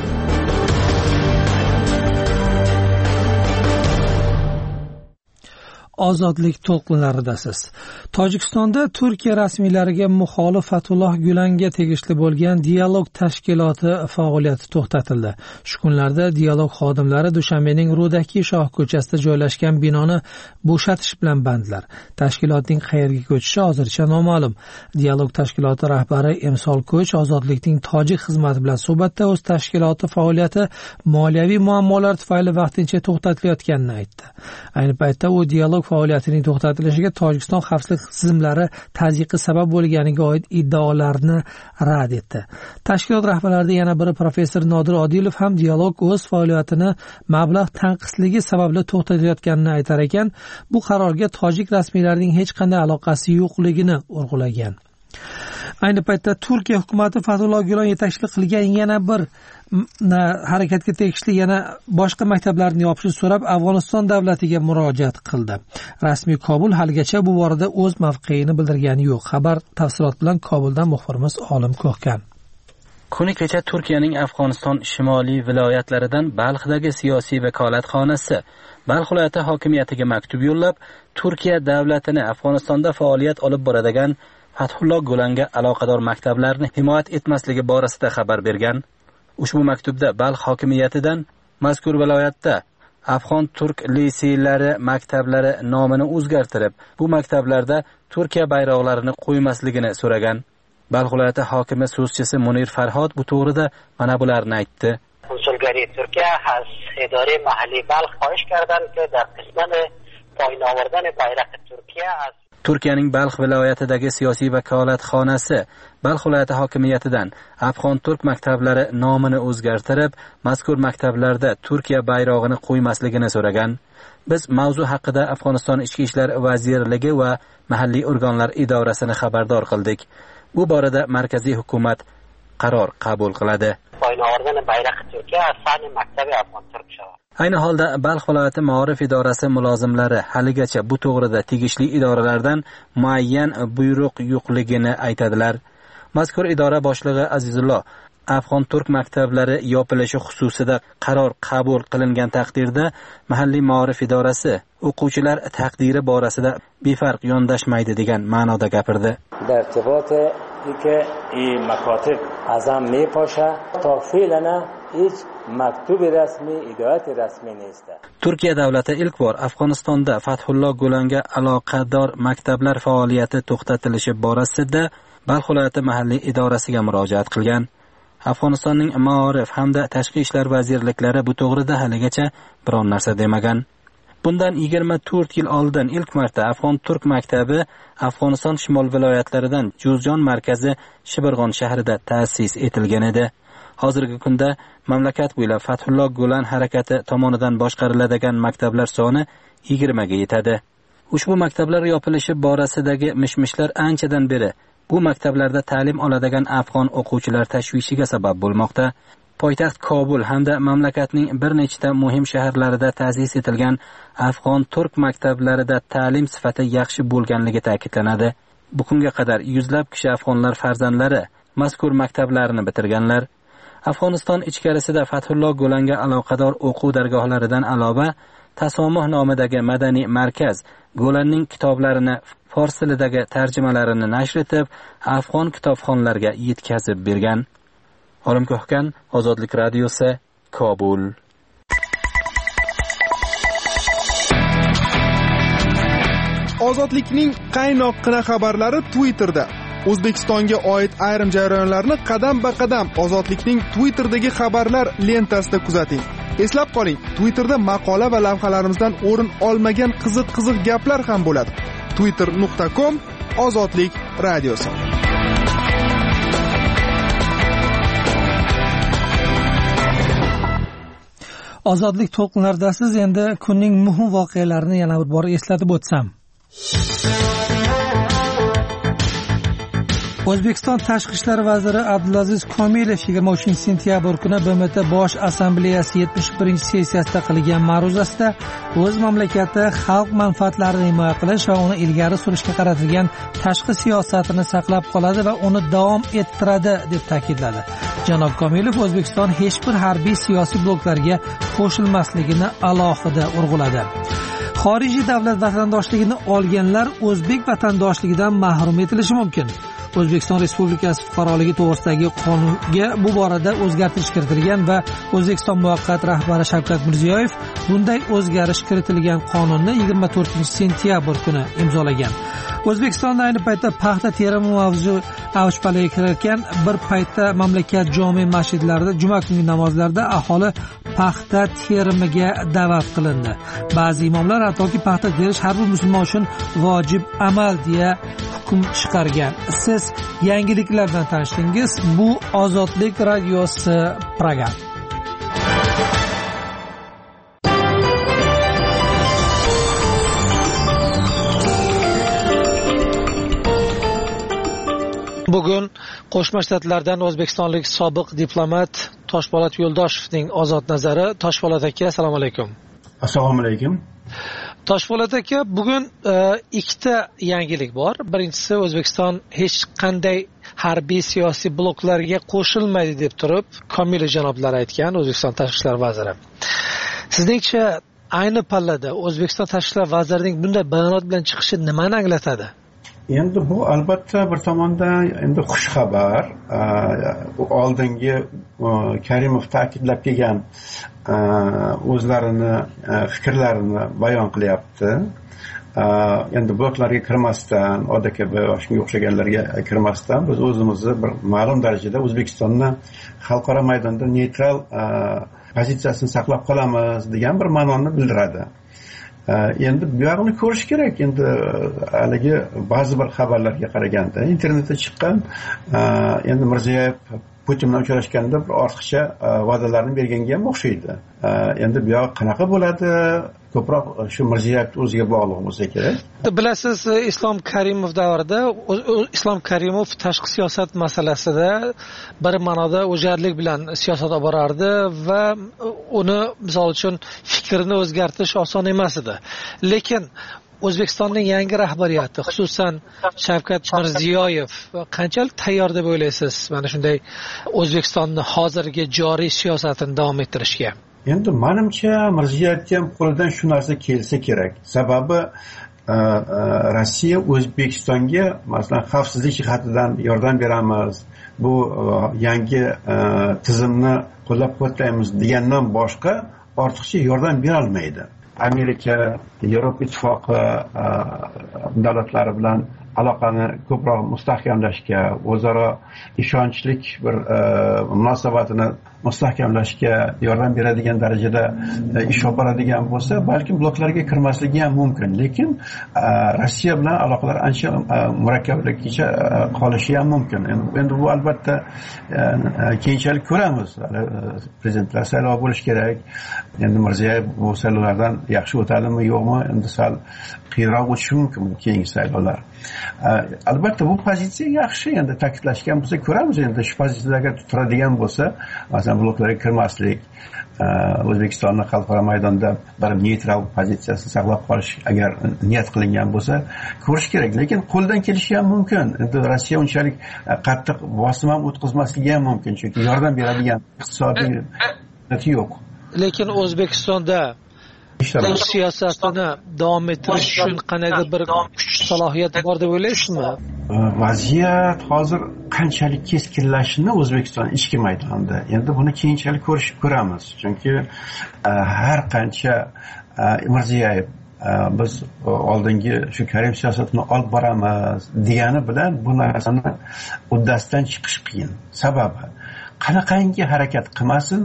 ozodlik to'lqinlaridasiz. Tojikistonda Turkiya rasmiylariga muxolif Fatulloh Gulanga tegishli bo'lgan dialog tashkiloti faoliyati to'xtatildi. Shu kunlarda dialog xodimlari Dushanbening Rudaki shoh ko'chasida joylashgan binoni bo'shatish bilan bandlar. Tashkilotning qayerga ko'chishi hozircha noma'lum. Dialog tashkiloti rahbari Emsol Ko'ch ozodlikning tojik xizmati bilan suhbatda o'z tashkiloti faoliyati moliyaviy muammolar tufayli vaqtincha to'xtatilayotganini aytdi. Ayni paytda u dialog faoliyatining to'xtatilishiga Tojikiston xavfsizlik tizimlari tazyiqi sabab bo'lganiga oid iddaolarni rad etdi. Tashkilot rahbarlaridan yana biri professor Nodir Odilov ham dialog o'z faoliyatini mablag' tanqisligi sababli to'xtatayotganini aytar ekan, bu qarorga tojik rasmiylarining hech qanday aloqasi yo'qligini urg'ulagan. Ayni paytda Turkiya hukumati Fatulloh Gulen yetakchilik qilgan yana bir harakatga tegishli yana boshqa maktablarni yopishni so'rab Afg'oniston davlatiga murojaat qildi. Rasmiy Kobul haligacha bu borada o'z mavqeini bildirgani yo'q. Xabar tafsilot bilan Kobuldan muxbirimiz Olim Ko'hkan. Kuni kecha Turkiyaning Afg'oniston shimoliy viloyatlaridan Balxdagi siyosiy vakolatxonasi Balx viloyati hokimiyatiga maktub yo'llab, Turkiya davlatini Afg'onistonda faoliyat olib boradigan Fathulloh Gulanga aloqador maktablarni himoya etmasligi borasida xabar bergan. Ushbu maktubda Balx hokimiyatidan mazkur viloyatda Afg'on turk liseylari maktablari nomini o'zgartirib, bu maktablarda Turkiya bayroqlarini qo'ymasligini so'ragan. Balx viloyati hokimi so'zchisi Munir Farhod bu to'g'rida mana bularni aytdi. Konsulgari Turkiya has idore mahalliy Balx xohish kardan ki dar qisman poyin ovordan bayraq Turkiya az Turkiyaning Balx viloyatidagi siyosiy vakolatxonasi Balx viloyati hokimiyatidan Afg'on turk maktablari nomini o'zgartirib, mazkur maktablarda Turkiya bayrog'ini qo'ymasligini so'ragan. Biz mavzu haqida Afg'oniston Ichki ishlar vazirligi va mahalliy organlar idorasini xabardor qildik. Bu borada markaziy hukumat qaror qabul qiladi. Ayni holda Balx viloyati Ma'rif idorasi mulozimlari haligacha bu to'g'rida tegishli idoralardan muayyan buyruq yo'qligini aytadilar. Mazkur idora boshlig'i Azizullo Afg'on turk maktablari yopilishi xususida qaror qabul qilingan taqdirda mahalliy Ma'rif idorasi o'quvchilar taqdiri borasida befarq yondashmaydi degan ma'noda gapirdi. که این مکاتب از هم می پاشه تا فعلا هیچ مکتوب رسمی هدایت رسمی نیست. Turkiya davlati ilk bor Afg'onistonda Fathulloh Gulanga aloqador maktablar faoliyati to'xtatilishi borasida Balx viloyati mahalliy idorasiga murojaat qilgan. Afg'onistonning Ma'rif hamda tashqi ishlar vazirliklari bu to'g'rida haligacha biron narsa demagan. Bundan 24 yil oldin ilk marta Afg'on turk maktabi Afg'oniston shimol viloyatlaridan Juzjon markazi Shibirg'on shahrida ta'sis etilgan edi. Hozirgi kunda mamlakat bo'ylab Fathulloh Gulen harakati tomonidan boshqariladigan maktablar soni 20 ga yetadi. Ushbu maktablar yopilishi borasidagi mishmishlar anchadan beri bu maktablarda ta'lim oladigan afg'on o'quvchilar tashvishiga sabab bo'lmoqda. Poytaxt Kobul hamda mamlakatning bir nechta muhim shaharlarida ta'sis etilgan Afg'on turk maktablarida ta'lim sifati yaxshi bo'lganligi ta'kidlanadi. Bugunga qadar yuzlab kishi afg'onlar farzandlari mazkur maktablarni bitirganlar. Afg'oniston ichkarisida Fathulloh Gulanga aloqador o'quv dargohlaridan alova Tasomuh nomidagi madaniy markaz Gulenning kitoblarini fors tilidagi tarjimalarini nashr etib, afg'on kitobxonlarga yetkazib bergan. Olim Ko'hkan, Ozodlik radiosi, Kobul. Ozodlikning qaynoqqina xabarlari Twitterda. O'zbekistonga oid ayrim jarayonlarni qadam-ba-qadam Ozodlikning Twitterdagi xabarlar lentasida kuzating. Eslab qoling, Twitterda maqola va lavhalarimizdan o'rin olmagan qiziq-qiziq gaplar ham bo'ladi. twitter.com Ozodlik radiosi. Ozodlik to'lqinlaridasiz. Endi kunning muhim voqealarini yana bir bor eslatib o'tsam. O'zbekiston Tashqi ishlar vaziri Abdulaziz Komilov 23-sentyabr kuni BMT Bosh assambleyasi 71-sessiyasida qilgan ma'ruzasida o'z mamlakati xalq manfaatlarini himoya qilish va uni ilgari surishga qaratilgan tashqi siyosatini saqlab qoladi va uni davom ettiradi deb ta'kidladi. Janob Komilov O'zbekiston hech bir harbiy siyosiy bloklarga qo'shilmasligini alohida urg'uladi. Xorijiy davlat vatandoshligini olganlar o'zbek vatandoshligidan mahrum etilishi mumkin. O'zbekiston Respublikasi fuqaroligi to'g'risidagi qonunga bu borada o'zgartirish kiritilgan va O'zbekiston muvaqqat rahbari Shavkat Mirziyoyev bunday o'zgarish kiritilgan qonunni 24-sentyabr kuni imzolagan. O'zbekistonda ayni paytda paxta terimi mavzu avj palaga kirarkan, bir paytda mamlakat jome masjidlarida juma kungi namozlarda aholi paxta terimiga da'vat qilindi. Ba'zi imomlar hattoki paxta terish har bir musulmon uchun vojib amal deya hukm chiqargan. Siz yangiliklardan tanishdingiz. Bu Ozodlik radiosi program. Bugun Qo'shma Shtatlardan o'zbekistonlik sobiq diplomat Toshpo'lat Yo'ldoshevning ozod nazari. Toshpo'lat aka, assalomu alaykum. Assalomu alaykum. Toshpo'lat aka, bugun ikkita yangilik bor. Birinchisi, O'zbekiston hech qanday harbiy siyosiy bloklarga qo'shilmaydi deb turib, Komilov janoblar aytgan, O'zbekiston tashqi ishlar vaziri. Sizningcha ayni pallada O'zbekiston tashqi ishlar vazirining bunday bayonot bilan chiqishi nimani anglatadi? Endi bu albatta bir tomondan endi xush xabar. Oldingi Karimov ta'kidlab kelgan o'zlarini fikrlarini bayon qilyapti. Endi bloklarga kirmasdan, ODKB va shunga o'xshaganlarga kirmasdan biz o'zimizni bir ma'lum darajada O'zbekistonni xalqaro maydonda neytral pozitsiyasini saqlab qolamiz degan bir ma'noni bildiradi. Endi bu yoqni ko'rish kerak. Endi haligi ba'zi bir xabarlarga qaraganda internetda chiqqan, endi Mirziyoyev Putin bilan uchrashganda bir ortiqcha va'dalarni berganga ham o'xshaydi. Endi bu yoq qanaqa bo'ladi? Ko'proq shu Mirziyoyev o'ziga bog'liq bo'lsa kerak. Bilasiz, Islom Karimov davrida Islom Karimov tashqi siyosat masalasida bir ma'noda o'jarlik bilan siyosat olib borardi va uni misol uchun fikrini o'zgartirish oson emas edi. Lekin O'zbekistonning yangi rahbariyati, xususan Shavkat Mirziyoyev qanchalik tayyor deb o'ylaysiz mana shunday O'zbekistonni hozirgi joriy siyosatini davom ettirishga? Endi menimcha Mirziyoyevga ham qo'lidan shu narsa kelsa kerak. Sababi Rossiya O'zbekistonga masalan xavfsizlik jihatidan yordam beramiz, bu yangi tizimni qo'llab-quvvatlaymiz degandan boshqa ortiqcha yordam bera olmaydi. Amerika, Yevropa Ittifoqi davlatlari bilan aloqani ko'proq mustahkamlashga, o'zaro ishonchlik bir munosabatini mustahkamlashga yordam beradigan darajada ish olib boradigan bo'lsa, balkim bloklarga kirmasligi ham mumkin. Lekin Rossiya bilan aloqalar ancha murakkablikcha qolishi ham mumkin. Endi bu albatta keyinchalik ko'ramiz. Prezidentlar saylovi bo'lishi kerak. Endi Mirziyoyev bu saylovlardan yaxshi o'tadimi, yo'qmi? Endi sal qiyinroq o'tishi mumkin keyingi saylovlar. Albatta bu pozitsiya yaxshi. Endi ta'kidlashgan bo'lsa ko'ramiz. Endi shu pozitsiyaga turadigan bo'lsa, masalan bloklarga kirmaslik, O'zbekistonni xalqaro maydonda bir neytral pozitsiyasini saqlab qolish agar niyat qilingan bo'lsa ko'rish kerak. Lekin qo'ldan kelishi ham mumkin. Endi Rossiya unchalik qattiq bosim ham o'tkazmasligi ham mumkin, chunki yordam beradigan iqtisodiy yo'q. Lekin O'zbekistonda bu siyosatini davom ettirish uchun qanday bir kuch salohiyat bor deb o'ylaysizmi? Vaziyat hozir qanchalik keskinlashini O'zbekiston ichki maydonida endi buni keyinchalik ko'ramiz. Chunki har qancha Mirziyoyev biz oldingi shu Karim siyosatini olib boramiz degani bilan bu narsani uddasidan chiqish qiyin. Sababi qanaqangi harakat qilmasin,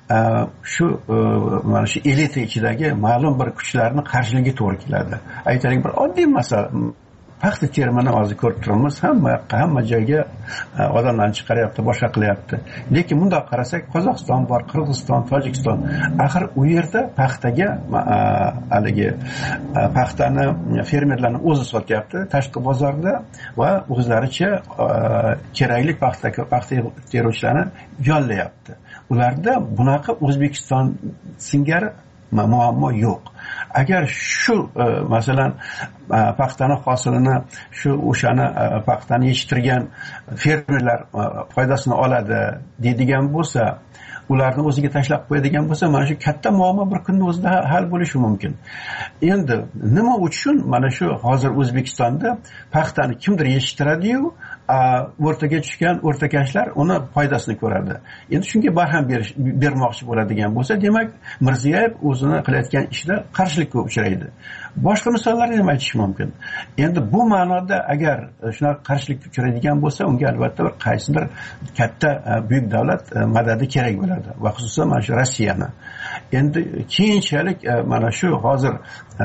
shu mana shu elita ichidagi ma'lum bir kuchlarni qarshiligiga to'g'ri keladi. Aytaylik, bir oddiy masala, paxta terimini hozir ko'rib turibmiz, hamma joyga odamlarni chiqaryapti, boshqa qilyapti. Lekin bunday qarasak, Qozog'iston bor, Qirg'iziston, Tojikiston, axir u yerda paxtaga haligi paxtani fermerlarning o'zi sotyapti tashqi bozorda va o'zlaricha kerakli paxta teruvchilarni yollayapti. Ularda bunaqa O'zbekiston singari muammo yo'q. Agar shu masalan paxtani hosilini o'shani paxtani yetishtirgan fermerlar foydasini oladi deydigan bo'lsa, ularni o'ziga tashlab qo'yadigan bo'lsa, mana shu katta muammo bir kunning o'zida hal bo'lishi mumkin. Endi nima uchun mana shu hozir O'zbekistonda paxtani kimdir yetishtiradi-yu, o'rtaga tushgan o'rtakashlar uni foydasini ko'radi. Endi shunga barham bermoqchi bo'ladigan bo'lsa, demak Mirziyoyev o'zini qilayotgan ishda qarshilikka uchraydi. Boshqa misollarni ham aytish mumkin. Endi bu ma'noda agar shunaqa qarshilikka uchraydigan bo'lsa, unga albatta bir qaysidir katta buyuk davlat madadi kerak bo'ladi va xususan mana shu Rossiyani. Endi keyinchalik mana shu hozir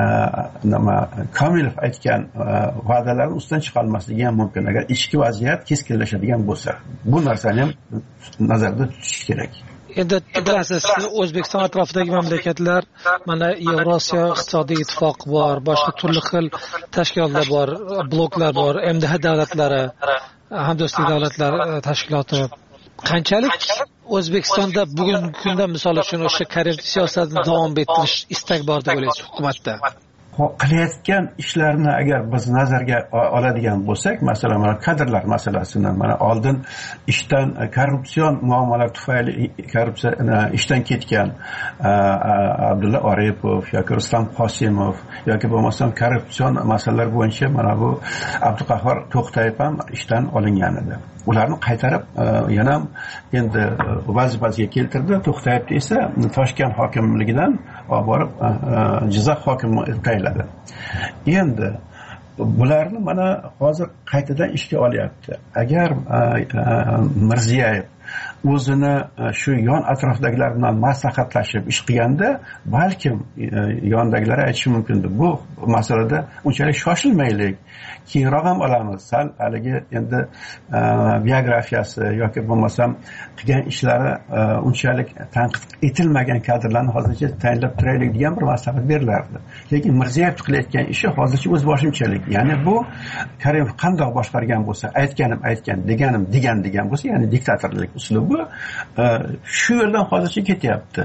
Komilov aytgan va'dalarni ustidan chiqa olmasligi ham mumkin agar ichki vaziyat keskinlashadigan bo'lsa. Bu narsani ham nazarda tutish kerak. Endi bilasiz, O'zbekiston atrofidagi mamlakatlar mana Yevrosiyo iqtisodiy ittifoqi bor, boshqa turli xil tashkilotlar bor, bloklar bor, MDH davlatlari, hamdo'stlik davlatlar tashkiloti. Qanchalik O'zbekistonda bugungi kunda misol uchun o'sha Karimov siyosatini davom ettirish istak bor deb o'ylaysiz hukumatda? Qilayotgan ishlarni agar biz nazarga oladigan bo'lsak, masalan, mana kadrlar masalasini, mana oldin ishdan korrupsion muammolar tufayli ishdan ketgan Abdulla Oripov yoki Rustam Qosimov yoki bo'lmasam korrupsion masalalar bo'yicha mana bu Abduqahhor To'xtayev ham ishdan olingan edi. Ularni qaytarib yana endi vazifasiga keltirdi. To'xtayevni esa Toshkent hokimligidan olib borib Jizzax hokimi tayinladi. Endi bularni mana hozir qaytadan ishga olyapti. Agar Mirziyoyev o'zini shu yon atrofdagilar bilan maslahatlashib ish qilganda, balkim yondagilar aytishi mumkin-di, bu masalada unchalik shoshilmaylik, keyinroq ham olamiz. Sal haligi endi biografiyasi yoki bo'lmasam qilgan ishlari unchalik tanqid etilmagan kadrlarni hozircha tayinlab turaylik degan bir maslahat berilardi. Lekin Mirziyoyev qilayotgan ishi hozircha o'z boshimchalik. Ya'ni bu Karimov qandoq boshqargan bo'lsa, aytganim aytgan, deganim degan bo'lsa, ya'ni diktatorlik uslubi shu yerdan hozircha ketyapti.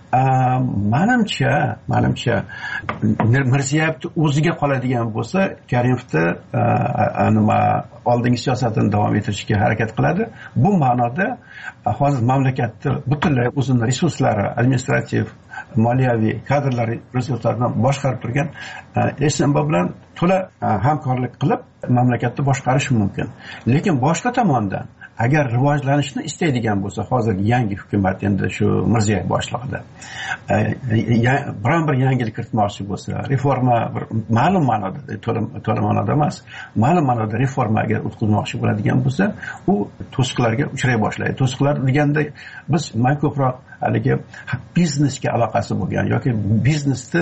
Menimcha Mirziyoyevni o'ziga qoladigan bo'lsa, Karimovni oldingi siyosatini davom ettirishga harakat qiladi. Bu ma'noda hozir mamlakatni butunlay o'zining resurslari, administrativ, moliyaviy, kadrlar resurslaridan boshqarib turgan SMB bilan to'la hamkorlik qilib mamlakatni boshqarish mumkin. Lekin boshqa tomondan agar rivojlanishni istaydigan bo'lsa, hozir yangi hukumat endi shu Mirziyoyev boshlig'ida biron bir yangilik kiritmoqchi bo'lsa, reforma bir ma'lum ma'noda, to'la ma'noda emas, ma'lum ma'noda reforma agar o'tkazmoqchi bo'ladigan bo'lsa, u to'siqlarga uchray boshlaydi. To'siqlar deganda biz ko'proq haligi biznesga aloqasi bo'lgan yoki biznesni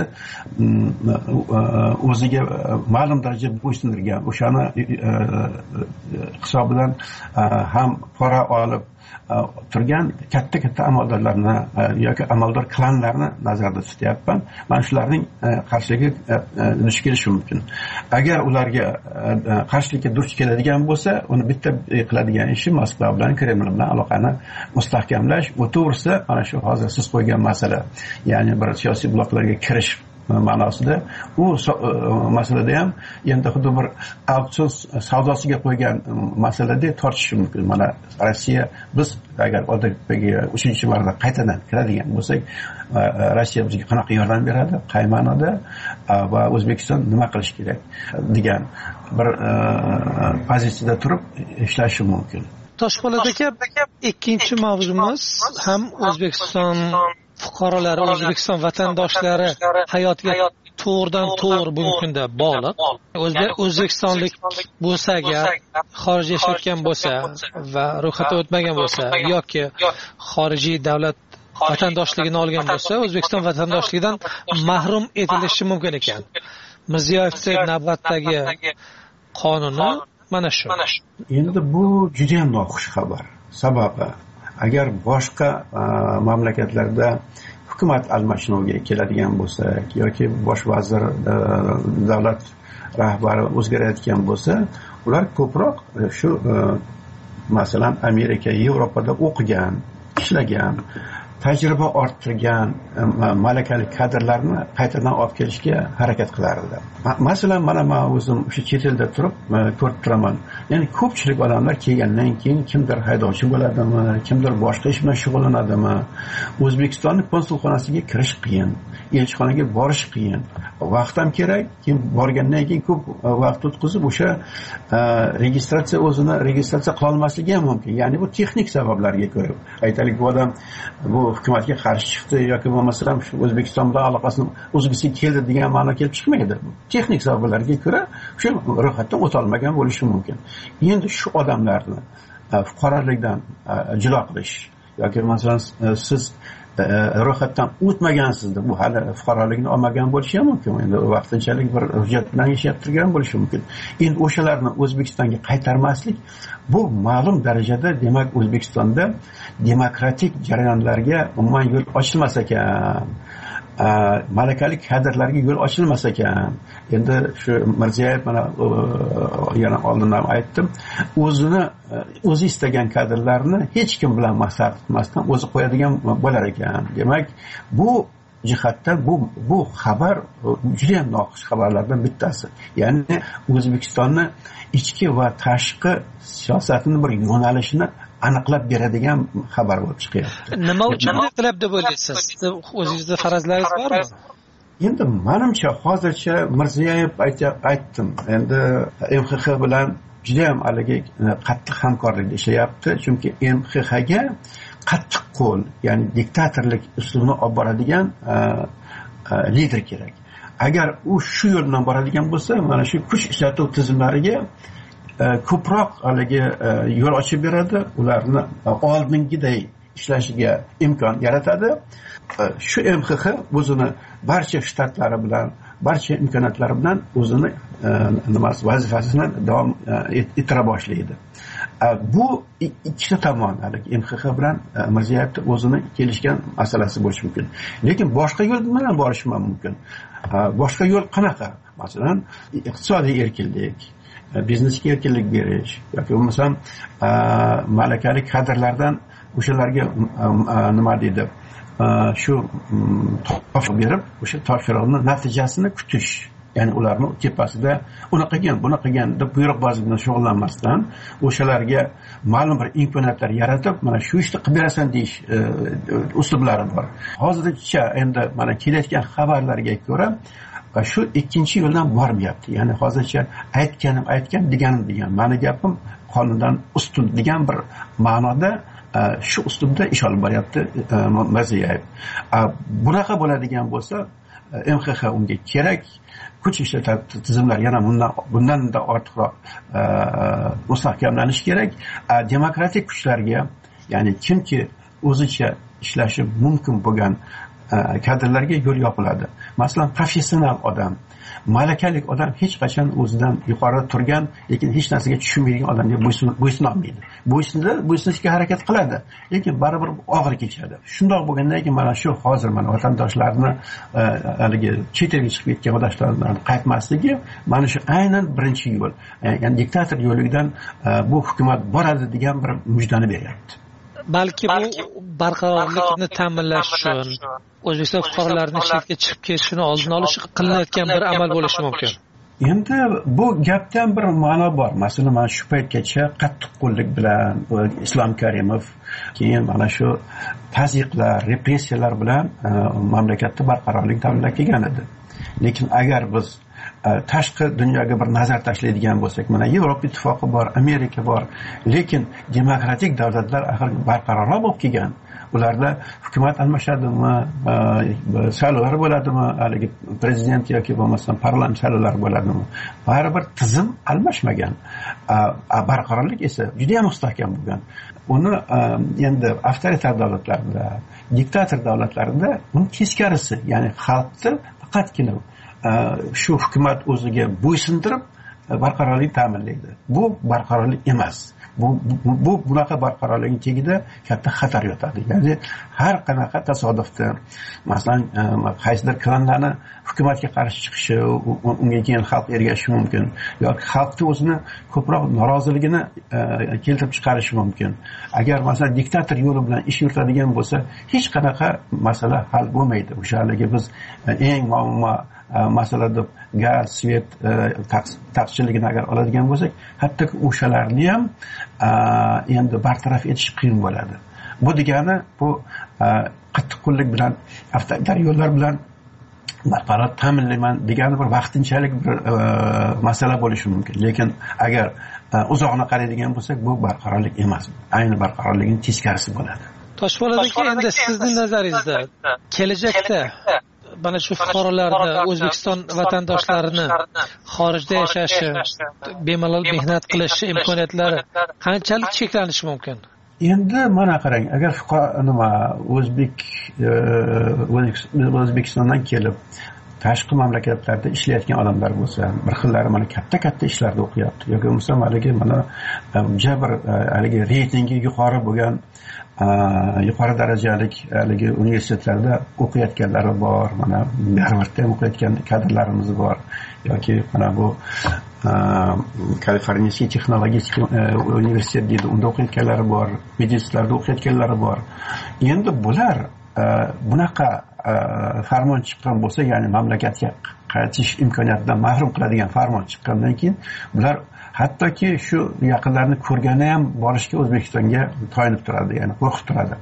o'ziga ma'lum darajada bo'ysundirgan, o'shani hisobidan ham pora olib turgan katta amaldorlarni yoki amaldor klanlarni nazarda tutyapman. Mana shularning qarshiligiga duch kelishi mumkin. Agar ularga qarshilikka duch keladigan bo'lsa, uni bitta qiladigan ishi Moskva bilan, Kreml bilan aloqani mustahkamlash. Bu to'g'risi mana shu hozir siz qo'ygan masala, ya'ni bir siyosiy bloklarga kirish ma'nosida, u masalada ham endi xuddi bir auksion savdosiga qo'ygan masalada tortishi mumkin. Mana Rossiya, biz agar odatdagi 3-marta qaytadan kiradigan bo'lsak, Rossiya bizga qanaqa yordam beradi, qay ma'noda va O'zbekiston nima qilish kerak degan bir pozitsiyada turib ishlashi mumkin. Toshpo'lat aka, ikkinchi mavzumiz ham O'zbekiston fuqarolari, O'zbekiston vatandoshlari hayotiga to'g'ridan to'g'ri bugungi kunda bog'liq. O'zbekistonlik bo'lsa agar, xorijda yashayotgan bo'lsa va ro'yxatdan o'tmagan bo'lsa yoki xorijiy davlat vatandoshligini olgan bo'lsa, O'zbekiston vatandoshligidan mahrum etilishi mumkin ekan. Mirziyoyevning navbatdagi qonuni mana shu. Endi bu juda ham noxush xabar. Sababi, agar boshqa mamlakatlarda hukumat almashinuviga keladigan bo'lsak yoki bosh vazir, davlat rahbari o'zgarayotgan bo'lsa, ular ko'proq shu masalan Amerika, Yevropada o'qigan, ishlagan tajriba orttirgan malakali kadrlarni qaytadan olib kelishga harakat qilardi. Masalan, mana men o'zim o'sha chet elda turib ko'rib turaman. Ya'ni ko'pchilik odamlar kelgandan keyin kimdir haydovchi bo'ladimi, kimdir boshqa ish bilan shug'ullanadimi. O'zbekistonning konsulxonasiga kirish qiyin, elchixonaga borish qiyin. Vaqt ham kerak, keyin borgandan keyin ko'p vaqt o'tkazib o'sha registratsiya qila olmasligi ham mumkin. Ya'ni bu texnik sabablarga ko'ra. Aytaylik, bu odam bu hukumatga qarshi chiqdi yoki bo'lmasa ham shu O'zbekiston bilan aloqasini uzgisi keldi degan ma'no kelib chiqmaydi. Texnik sabablarga ko'ra shu ro'yxatdan o'ta olmagan bo'lishi mumkin. Endi shu odamlarni fuqarolikdan judo qilish yoki masalan siz ro'yxatdan o'tmagansiz deb bu hali fuqarolikni olmagan bo'lishi ham mumkin. Endi vaqtinchalik bir hujjat bilan yashab turgan bo'lishi mumkin. Endi o'shalarni O'zbekistonga qaytarmaslik bu ma'lum darajada, demak, O'zbekistonda demokratik jarayonlarga umuman yo'l ochilmas ekan. Malakali kadrlarga yo'l ochilmas ekan. Endi shu Mirziyoyev mana yana oldin ham aytdim, o'zi istagan kadrlarni hech kim bilan maslahat qilmasdan o'zi qo'yadigan bo'lar ekan. Demak, bu jihatdan bu xabar juda ham noxush xabarlardan bittasi. Ya'ni O'zbekistonni ichki va tashqi siyosatini bir yo'nalishini aniqlab beradigan xabar bo'lib chiqyapti. Nima uchun qilib deb o'ylaysiz? O'zingizda farazlaringiz bormi? Endi menimcha hozircha Mirziyoyev aytdim. Endi MXX bilan juda ham haligi qattiq hamkorlikda ishlayapti. Chunki MXXga qattiq qo'l, ya'ni diktatorlik uslubini olib boradigan lider kerak. Agar u shu yo'ldan boradigan bo'lsa, mana shu kuch ishlatuv tizimlariga ko'proq haligi yo'l ochib beradi, ularni oldingiday ishlashiga imkon yaratadi. Shu MXX o'zini barcha shtatlari bilan, barcha imkoniyatlari bilan o'zini vazifasini davom ettira boshlaydi. Bu ikkita tomon, haligi MXX bilan Mirziyoyev o'zini kelishgan masalasi bo'lishi mumkin. Lekin boshqa yo'l bilan borish ham mumkin. Boshqa yo'l qanaqa? Masalan, iqtisodiy erkinlik, biznesga erkinlik berish yoki bo'lmasam malakali kadrlardan o'shalarga nima deydi, shu topshiriq berib, o'sha topshiriqni natijasini kutish. Ya'ni ularni tepasida uni qilgan, buni qilgan deb buyruqbozlik bilan shug'ullanmasdan o'shalarga ma'lum bir imkoniyatlar yaratib, mana shu ishni qilib berasan deyish uslublari bor. Hozircha endi mana kelayotgan xabarlarga ko'ra shu ikkinchi yo'ldan bormayapti. Ya'ni hozircha aytgan, degan. Mani gapim qonundan ustun degan bir ma'noda shu uslubda ish olib boryapti Mirziyoyev. Bunaqa bo'ladigan bo'lsa, MXX unga kerak, kuch ishlatadi tizimlar yana bundan da ortiqroq mustahkamlanish kerak. Demokratik kuchlarga, ya'ni kimki o'zicha ishlashi mumkin bo'lgan kadrlarga yo'l yopiladi. Masalan, professional odam, malakali odam hech qachon o'zidan yuqorida turgan, lekin hech narsaga tushunmaydigan odamga bo'ysunolmaydi. Bo'ysunishga harakat qiladi, lekin baribir og'ir kechadi. Shundoq bo'lgandan keyin mana shu hozir mana vatandoshlarni haligi chet elga chiqib ketgan vatandoshlardan qaytmasligi mana shu aynan birinchi yo'l. Ya'ni diktator yo'lidan bu hukumat boradi degan bir mujdani beryapti. Balki bu barqarorlikni ta'minlash uchun O'zbekiston fuqarolarining chetga chiqib ketishini oldini olish qilinayotgan bir amal bo'lishi mumkin. Endi bu gapdan bir ma'no bor. Masalan, mana shu paytgacha qattiq qo'llik bilan Islom Karimov, keyin mana shu tazyiqlar, repressiyalar bilan mamlakatda barqarorlik ta'minlab kelgan edi. Lekin agar biz tashqi dunyoga bir nazar tashlaydigan bo'lsak, mana Yevropa ittifoqi bor, Amerika bor, lekin demokratik davlatlar axir barqarorroq bo'lib kelgan. Ularda hukumat almashadimi, saylovlar bo'ladimi, haligi prezident yoki bo'lmasam parlament saylovlari bo'ladimi, baribir tizim almashmagan. Barqarorlik esa juda ham mustahkam bo'lgan. Uni endi avtoritar davlatlarda, diktator davlatlarda uni teskarisi, ya'ni xalqni faqatgina shu hukumat o'ziga bo'ysundirib barqarorlik ta'minlaydi. Bu barqarorlik emas. Bu bunaqa barqarorlikning tagida katta xatar yotadi. Ya'ni har qanaqa tasodifdan, masalan, qaysidir klanlarni hukumatga qarshi chiqishi, unga keyin xalq ergashishi mumkin, yoki xalqni o'zini ko'proq noroziligini keltirib chiqarishi mumkin. Agar masalan diktator yo'li bilan ish yuritadigan bo'lsa, hech qanaqa masala hal bo'lmaydi. O'shaligi biz eng muammo masala deb gaz, svet taqchilligini agar oladigan bo'lsak, hattoki o'shalarni ham endi bartaraf etish qiyin bo'ladi. Bu degani bu qattiqqo'llik bilan, avtoritar yo'llar bilan barqaror ta'minlayman degani bir vaqtinchalik bir masala bo'lishi mumkin. Lekin agar uzoqni qaraydigan bo'lsak, bu barqarorlik emas. Ayni barqarorlikning teskarisi bo'ladi. Toshpo'lat aka, endi sizning nazaringizda kelajakda mana shu fuqarolarni, O'zbekiston vatandoshlarini xorijda yashashi, bemalol mehnat qilish imkoniyatlari qanchalik cheklanishi mumkin? Endi mana qarang, agar O'zbekistondan kelib tashqi mamlakatlarda ishlayotgan odamlar bo'lsa, bir xillari mana katta ishlarda o'qiyapti yoki bo'lmasa mana jabr haligi reytingi yuqori bo'lgan yuqori darajalik haligi universitetlarda o'qiyotganlari bor, mana Garvardda o'qiyotgan kadrlarimiz bor, yoki mana bu Kaliforniya texnologik universitet deydi, unda o'qiyotganlari bor, medinstitutlarda o'qiyotganlari bor. Endi bular bunaqa farmon chiqqan bo'lsa, ya'ni mamlakatga qaytish imkoniyatidan mahrum qiladigan farmon chiqqandan keyin bular hattoki shu yaqinlarini ko'rgani ham borishga O'zbekistonga toyinib turadi, ya'ni qo'rqib turadi.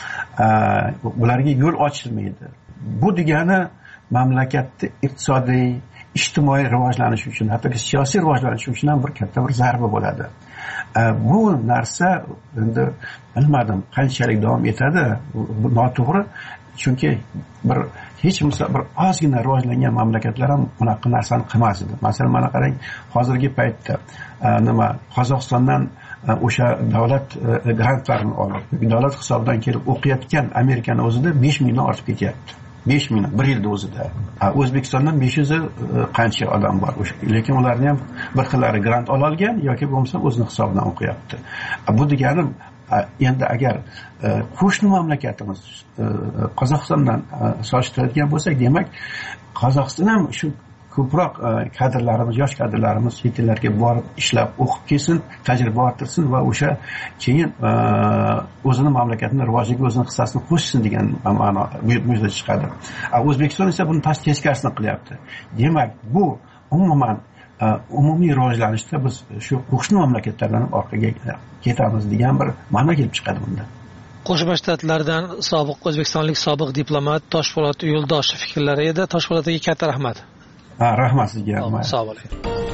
Bularga yo'l ochilmaydi. Bu degani mamlakatni iqtisodiy, ijtimoiy rivojlanishi uchun, hattoki siyosiy rivojlanishi uchun ham bir katta bir zarba bo'ladi. Bu narsa endi bilmadim qanchalik davom etadi. Bu noto'g'ri. Chunki hech bo'lmasa bir ozgina rivojlangan mamlakatlar ham bunaqa narsani qilmas edi. Masalan, mana qarang, hozirgi paytda Qozog'istondan o'sha davlat grantlarini olib, davlat hisobidan kelib o'qiyotgan Amerikani o'zida 5 mingdan ortib ketyapti. 5 ming bir yilda o'zida. O'zbekistondan 500 qancha odam bor. Lekin ularni ham bir xillari grant ola olgan yoki bo'lmasa o'zining hisobidan o'qiyapti. Bu degani endi agar qo'shni mamlakatimiz Qozog'istondan solishtiradigan bo'lsak, demak Qozog'iston ham shu ko'proq kadrlarimiz, yosh kadrlarimiz chet ellarga borib ishlab, o'qib kelsin, tajriba orttirsin va o'sha keyin o'zini mamlakatining rivojiga o'zining hissasini qo'shsin degan ma'no buyurtma chiqadi. O'zbekiston esa buni teskarisini qilyapti. Demak, bu umuman umumiy rivojlanishda biz shu qo'shni mamlakatlardan orqaga ketamiz degan bir ma'no kelib chiqadi bunda. Qo'shma Shtatlardan sobiq o'zbekistonlik sobiq diplomat Toshpo'lat Yo'ldoshev fikrlari edi. Toshpo'lat aka, katta rahmat. Rahmat sizga. Sog' bo'ling.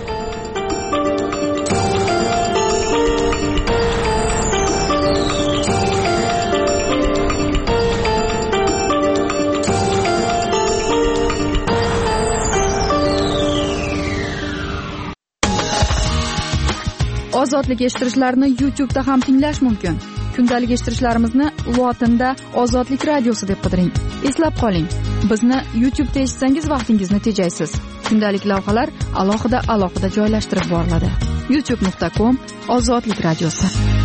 Ozodlik eshittirishlarni YouTube'da ham tinglash mumkin. Kundalik eshittirishlarimizni lotinda Ozodlik radiosi deb qidiring. Eslab qoling, bizni YouTube'da eshitsangiz vaqtingizni tejaysiz. Kundalik lavhalar alohida joylashtirib boriladi. youtube.com/Ozodlik radiosi.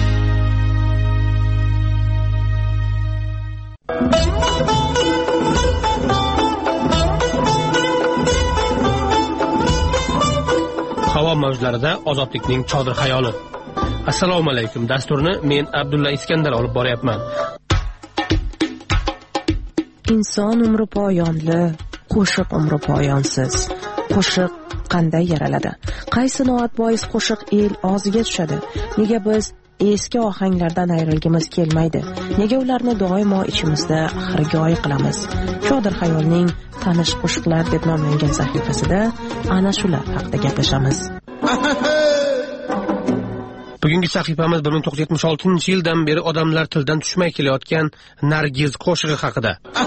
Havo mavjlarida ozodlikning chodir xayoli. Assalomu alaykum. Dasturni men Abdulla Iskandar olib boryapman. Inson umri poyonli, qo'shiq umri poyonsiz. Qo'shiq qanday yaraladi? Qaysi noat bois qo'shiq el og'ziga tushadi? Nega biz eski ohanglardan ayrilgimiz kelmaydi? Nega ularni doimo ichimizda xirgoyi qilamiz? Chodir xayolning tanish qo'shiqlar deb nomlangan sahifasida ana shular haqida gaplashamiz. Bugungi sahifamiz 1976-yildan beri odamlar tildan tushmay kelayotgan Nargiz qo'shig'i haqida.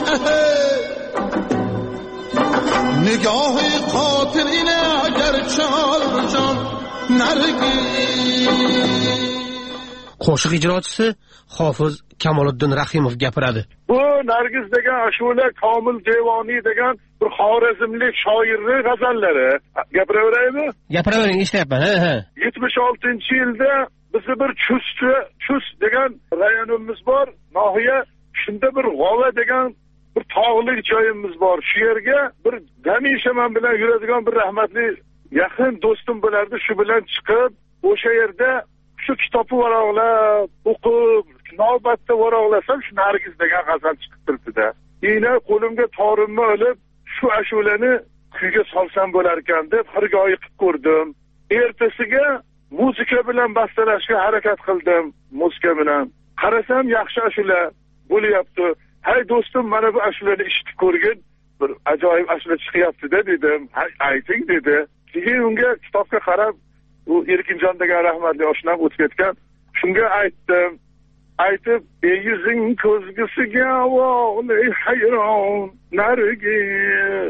Nigohi qotilina agar chal jon Nargiz. Qo'shiq ijrochisi Hofiz Kamoliddin Rahimov gapiradi. Bu Nargiz degan ashula Komil Devoniy degan bir xorazmlik shoirning g'azallari. Gapiraveraymi? Gapiravering, eshityapman. 76-yilda bizni bir Chust degan rayonimiz bor. Nohiya shunda bir G'ova degan bir tog'li joyimiz bor. Shu yerga bir hamisha men bilan yuradigan bir rahmatli yaqin do'stim bo'lardi. Shu bilan chiqib, o'sha yerda shu kitobni varaqlab, o'qib, navbatda varaqlasam shu Nargiz degan g'azal chiqib turibdi-da. Yana qo'limga torimni olib, shu ashulani kuyga solsam bo'lar ekan deb xirgoyi qilib ko'rdim. Ertasiga muzika bilan bastalashga harakat qildim, muzika bilan. Qarasam yaxshi ashula bo'lyapti. Hay do'stim, mana bu ashulani eshitib ko'rgin, bir ajoyib ashula chiqyapti-da dedim. Ayting dedi. Keyin unga kitobga qarab, u Erkinjon degan rahmatli oshnam o'tib ketgan. Shunga aytdim. Aytib, yuzing ko'zgisiga vo'lay hayron Nargiz.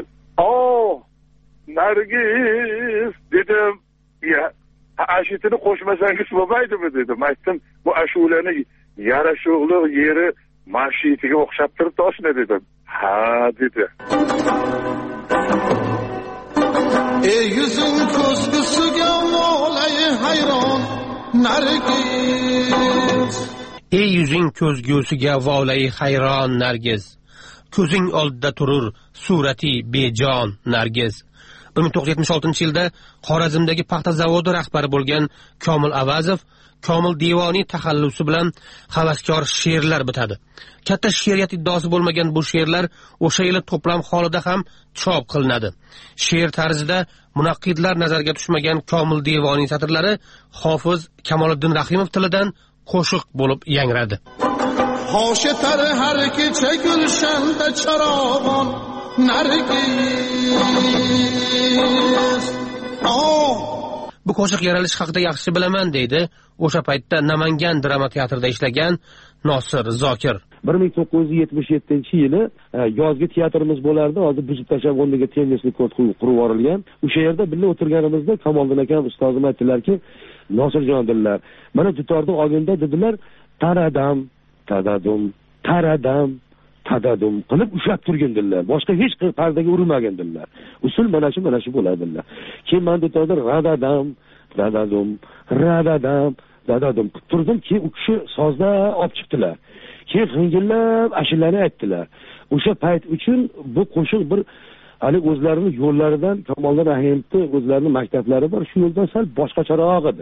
Nargiz dedim. Ya, ashitini qo'shmasangiz bo'lmaydimi dedim. Aytdim, bu ashulani yarashuqli yeri mashitiga o'xshab turibdi oshna dedim. Ha dedi. Yuzing ko'zgisiga vo'lay hayron Nargiz. Yuzing ko'zgusiga vo'lay hayron Nargiz. Ko'zing oldida turur surati bejon Nargiz. 1976-yilda Xorazmdagi paxta zavodi rahbari bo'lgan Komil Avazov Komil Devoniy taxallusi bilan havaskor she'rlar bitadi. Katta she'riyat iddaosi bo'lmagan bu she'rlar o'sha yili to'plam holida ham chop qilinadi. She'r tarzida munaqqidlar nazarga tushmagan Komil Devoniy satrlari Hofiz Kamoliddin Rahimov tilidan qo'shiq bo'lib yangradi. Hoshitar har kecha gulshanda charog'on Nargiz. Bu qo'shiq yaralish haqida yaxshi bilaman deydi o'sha paytda Namangan drama teatrida ishlagan Nosir Zokir. 1977-yili yozgi teatrimiz bo'lardi. Hozir buzib tashlab o'rniga tennislik kort qurib yuborilgan. O'sha yerda birga o'tirganimizda Kamoliddin akam ustozim aytdilarki, Nosirjon dedilar, mana dutorni olganda dedilar, taradam, tadadum, taradam, tadadum qilib ushlab turgin dedilar. Boshqa hech pardaga urmagan dedilar. Usul mana shu bo'ladi dedilar. Keyin men dutorda radadam, dadadum, radadam, dadadum turdim. Keyin u kishi sozda olib chiqdilar. Keyin xingillab ashulani aytdilar. O'sha payt uchun bu qo'shiq bir hali o'zlarining yo'llaridan, Kamoliddin Rahimovning o'zlarining maktablari bor, shu yo'ldan sal boshqacharoq edi.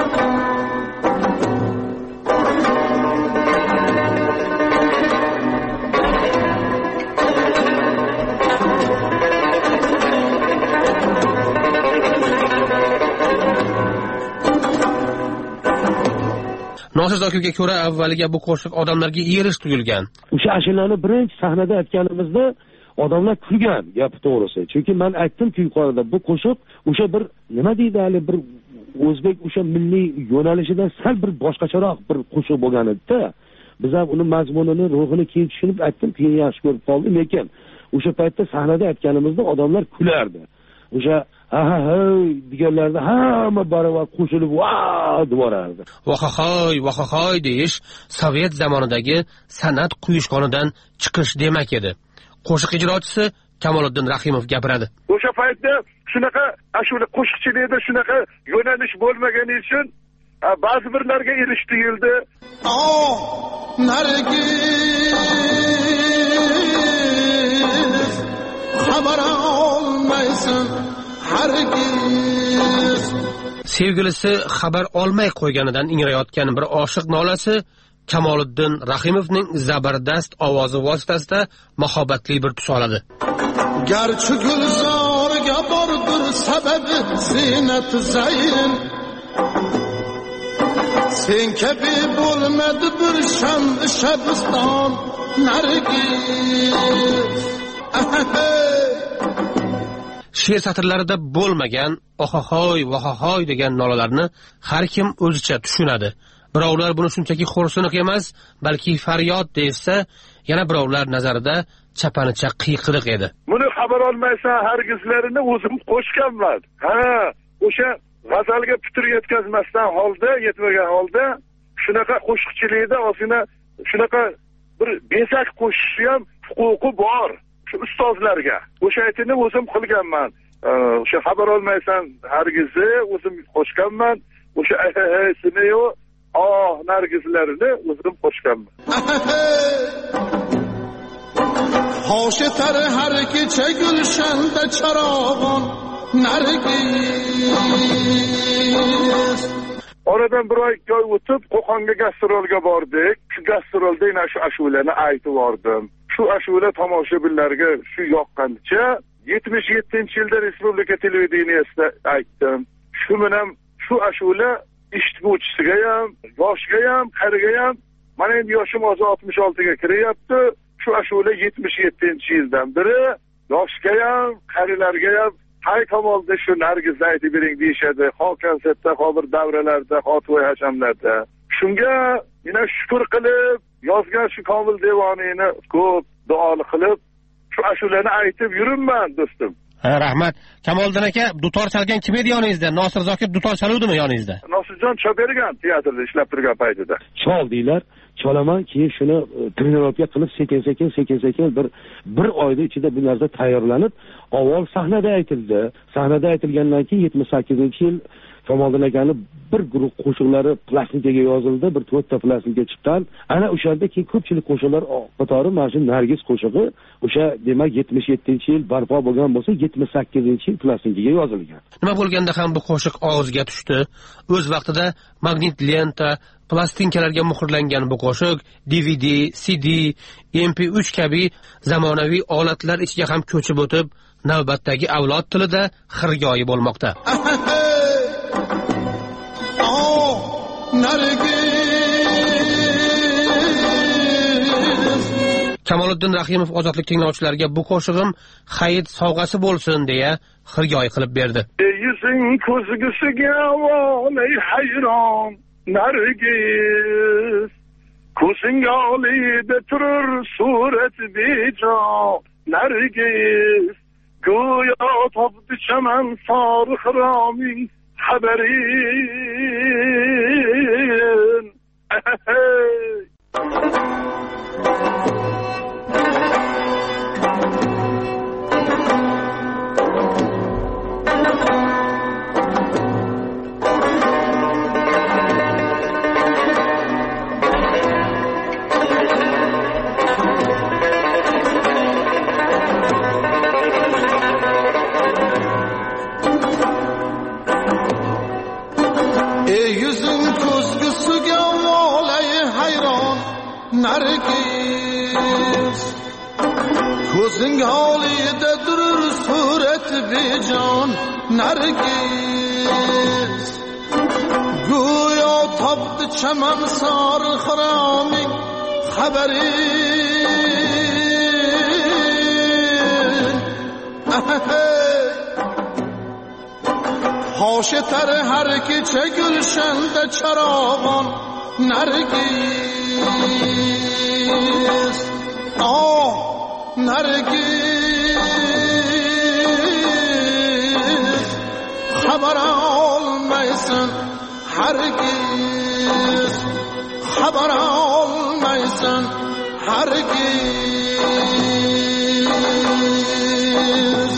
Nosir Zokirga ko'ra avvaliga bu qo'shiq odamlarga erish tuyulgan. O'sha ashulani birinchi sahnada aytganimizda odamlar kulgan, gapi to'g'risi. Chunki men aytdim-ku yuqorida, bu qo'shiq o'sha bir nima deydi, hali bir o'zbek o'sha milliy yo'nalishidan sal bir boshqacharoq bir qo'shiq bo'lgan edi-da. Biz ham uni mazmunini, ruhini keyin tushunib aytdim, keyin yaxshi ko'rib qoldim, lekin o'sha paytda sahnada aytganimizda odamlar kulardi. O'sha deganlarda hamma baravar qo'shilib deb borardi. Vahohoy deyish Sovet zamonidagi san'at quyishqonidan chiqish demak edi. Qo'shiq ijrochisi Kamoliddin Rahimov gapiradi. O'sha paytda shunaqa ashula qo'shiqchilikda shunaqa yo'nalish bo'lmagani uchun ba'zi birlarga erish tuyuldi. Nargiz xabar olmaysan hargiz. Sevgilisi xabar olmay qo'yganidan ingrayotgan bir oshiq nolasi Kamoliddin Rahimovning zabardast ovozi vositasida mahobatli bir tus oladi. Garchi gulzorga bordir sababi zinat zayn, sen kabi bo'lmadi bir shabiston Nargiz. She'r satrlarida bo'lmagan ohohoy, vahohoy degan nolalarni har kim o'zicha tushunadi. Birovlar buni shunchaki xo'rsiniq emas, balki faryod deysa, yana birovlar nazarida chapanicha qiyqiriq edi. Buni xabar olmaysan hargizlarini o'zim qo'shganman. O'sha g'azalga putur yetkazmasdan holda, yetmagan holda shunaqa qo'shiqchilikda ozgina shunaqa bir besak qo'shishni ham huquqi bor shu ustozlarga. O'sha o'zim qilganman. O'sha xabar olmaysan hargizi o'zim qo'shganman. O'sha sini-yu nargizlarini o'zim qo'shganman. Hoşetar her kecha gulshanda charog'on nargiz. Oradan bir oy o'tib Qo'qonga gastrolga bordik. Shu gastrolda yana shu ashulani aytib bordim. Shu ashula tomoshabinlarga shu yoqqancha 77-yilda Respublika televideniyasida aytdim. Shu bilan shu ashula eshituvchisiga ham, yoshga ham, qariga ham, mana endi yoshim hozir 66 ga kiryapti. Shu ashula 77-yildan beri yoshga ham, qarilarga ham hay kamolda shu nargizni aytib bering deyishadi. Ho konsertda, hozir davralarda, ho to'y hashamlarda. Shunga yana shukr qilib, yozgan shu Komil devonini ko'p duo qilib, shu ashulani aytib yuribman do'stim. Rahmat. Kamoliddin aka, dutor chalgan kim edi yoningizda? Nosir Zokir dutor chaluvdimi yoningizda? Nosirjon Chobergan teatrda ishlab turgan paytida. Chol deylar. Cholaman, keyin shuni trenirovka qilib sekin bir oyda ichida bu narsa tayyorlanib, avval sahnada aytildi. Sahnada aytilgandan keyin 78-yil Kamoliddin akani bir guruh qo'shiqlari plastinkaga yozildi, bir 4 ta plastinka chiqqan. Ana o'shanda keyin ko'pchilik qo'shiqlar qatori mana shu Nargiz qo'shig'i o'sha demak 77-yil barpo bo'lgan bo'lsa, 78-yil plastinkaga yozilgan. Nima bo'lganda ham bu qo'shiq og'izga tushdi. O'z vaqtida magnit lenta, plastinkalarga muhrlangan bu qo'shiq DVD, CD, MP3 kabi zamonaviy olatlar ichiga ham ko'chib o'tib, navbatdagi avlod tilida xirgoyi bo'lmoqda. Kamoliddin Rahimov ozodlik tinglovchilariga bu qo'shig'im Hayit sovg'asi bo'lsin deya xirgoyi qilib berdi. Yuzing ko'zgusiga volay hayron Nargiz, ko'zing olida turur surat bejon Nargiz, go'yo topdi chaman sori xiroming xabarin. Nargiz, ko'zing holida durur surat bejon Nargiz, go'yo topdi chaman sori xiroming xabarin. Hoşetar har kecha gulshanda charog'on Nargiz, Nargiz, xabar olmaysan hargiz, xabar olmaysan hargiz.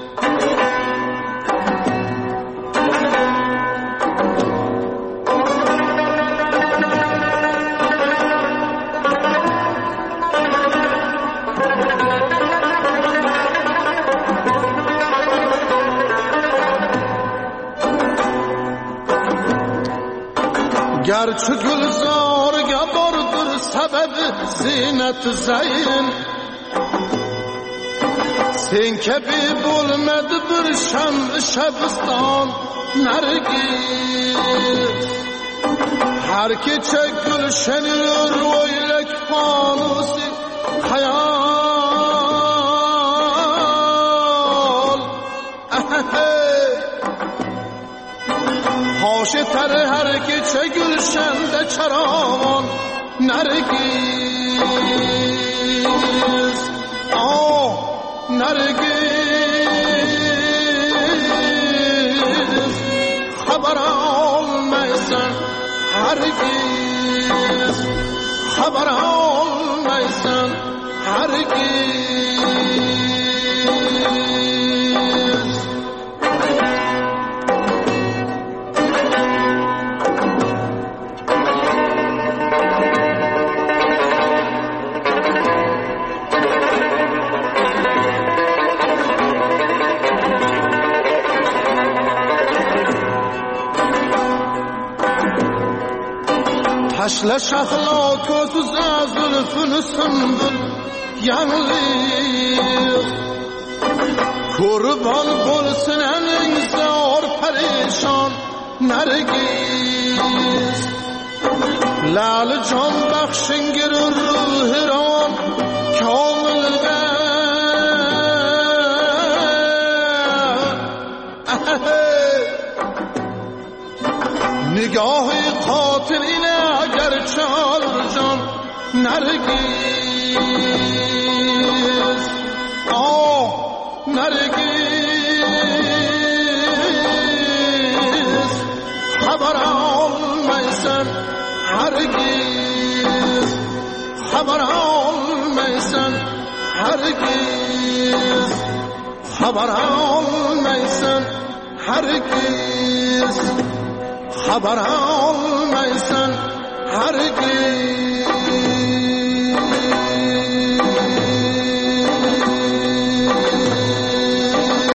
Gerçi gülzarga bordur sebebi zinet zayn, sen kebi bulmadı bir şam şebistan Nargiz, her kecha gülşenir oylak fanusi hayal. Hoşetar her kecha gulshanda charog'on Nargiz, Nargiz, xabar olmaysan هرگز خبر olmaysan هرگز Taşlaş ahlak otuz azülfünü sümbül yanılır Kurban bulsun enin zor perişan nergiz Lal can bakşın girir ruhiran kamilde Nigahi katil ile gerçe alcan nergiz Ah nergiz Haber almaysan hergiz Haber almaysan hergiz Haber almaysan hergiz Haber almaysan hergiz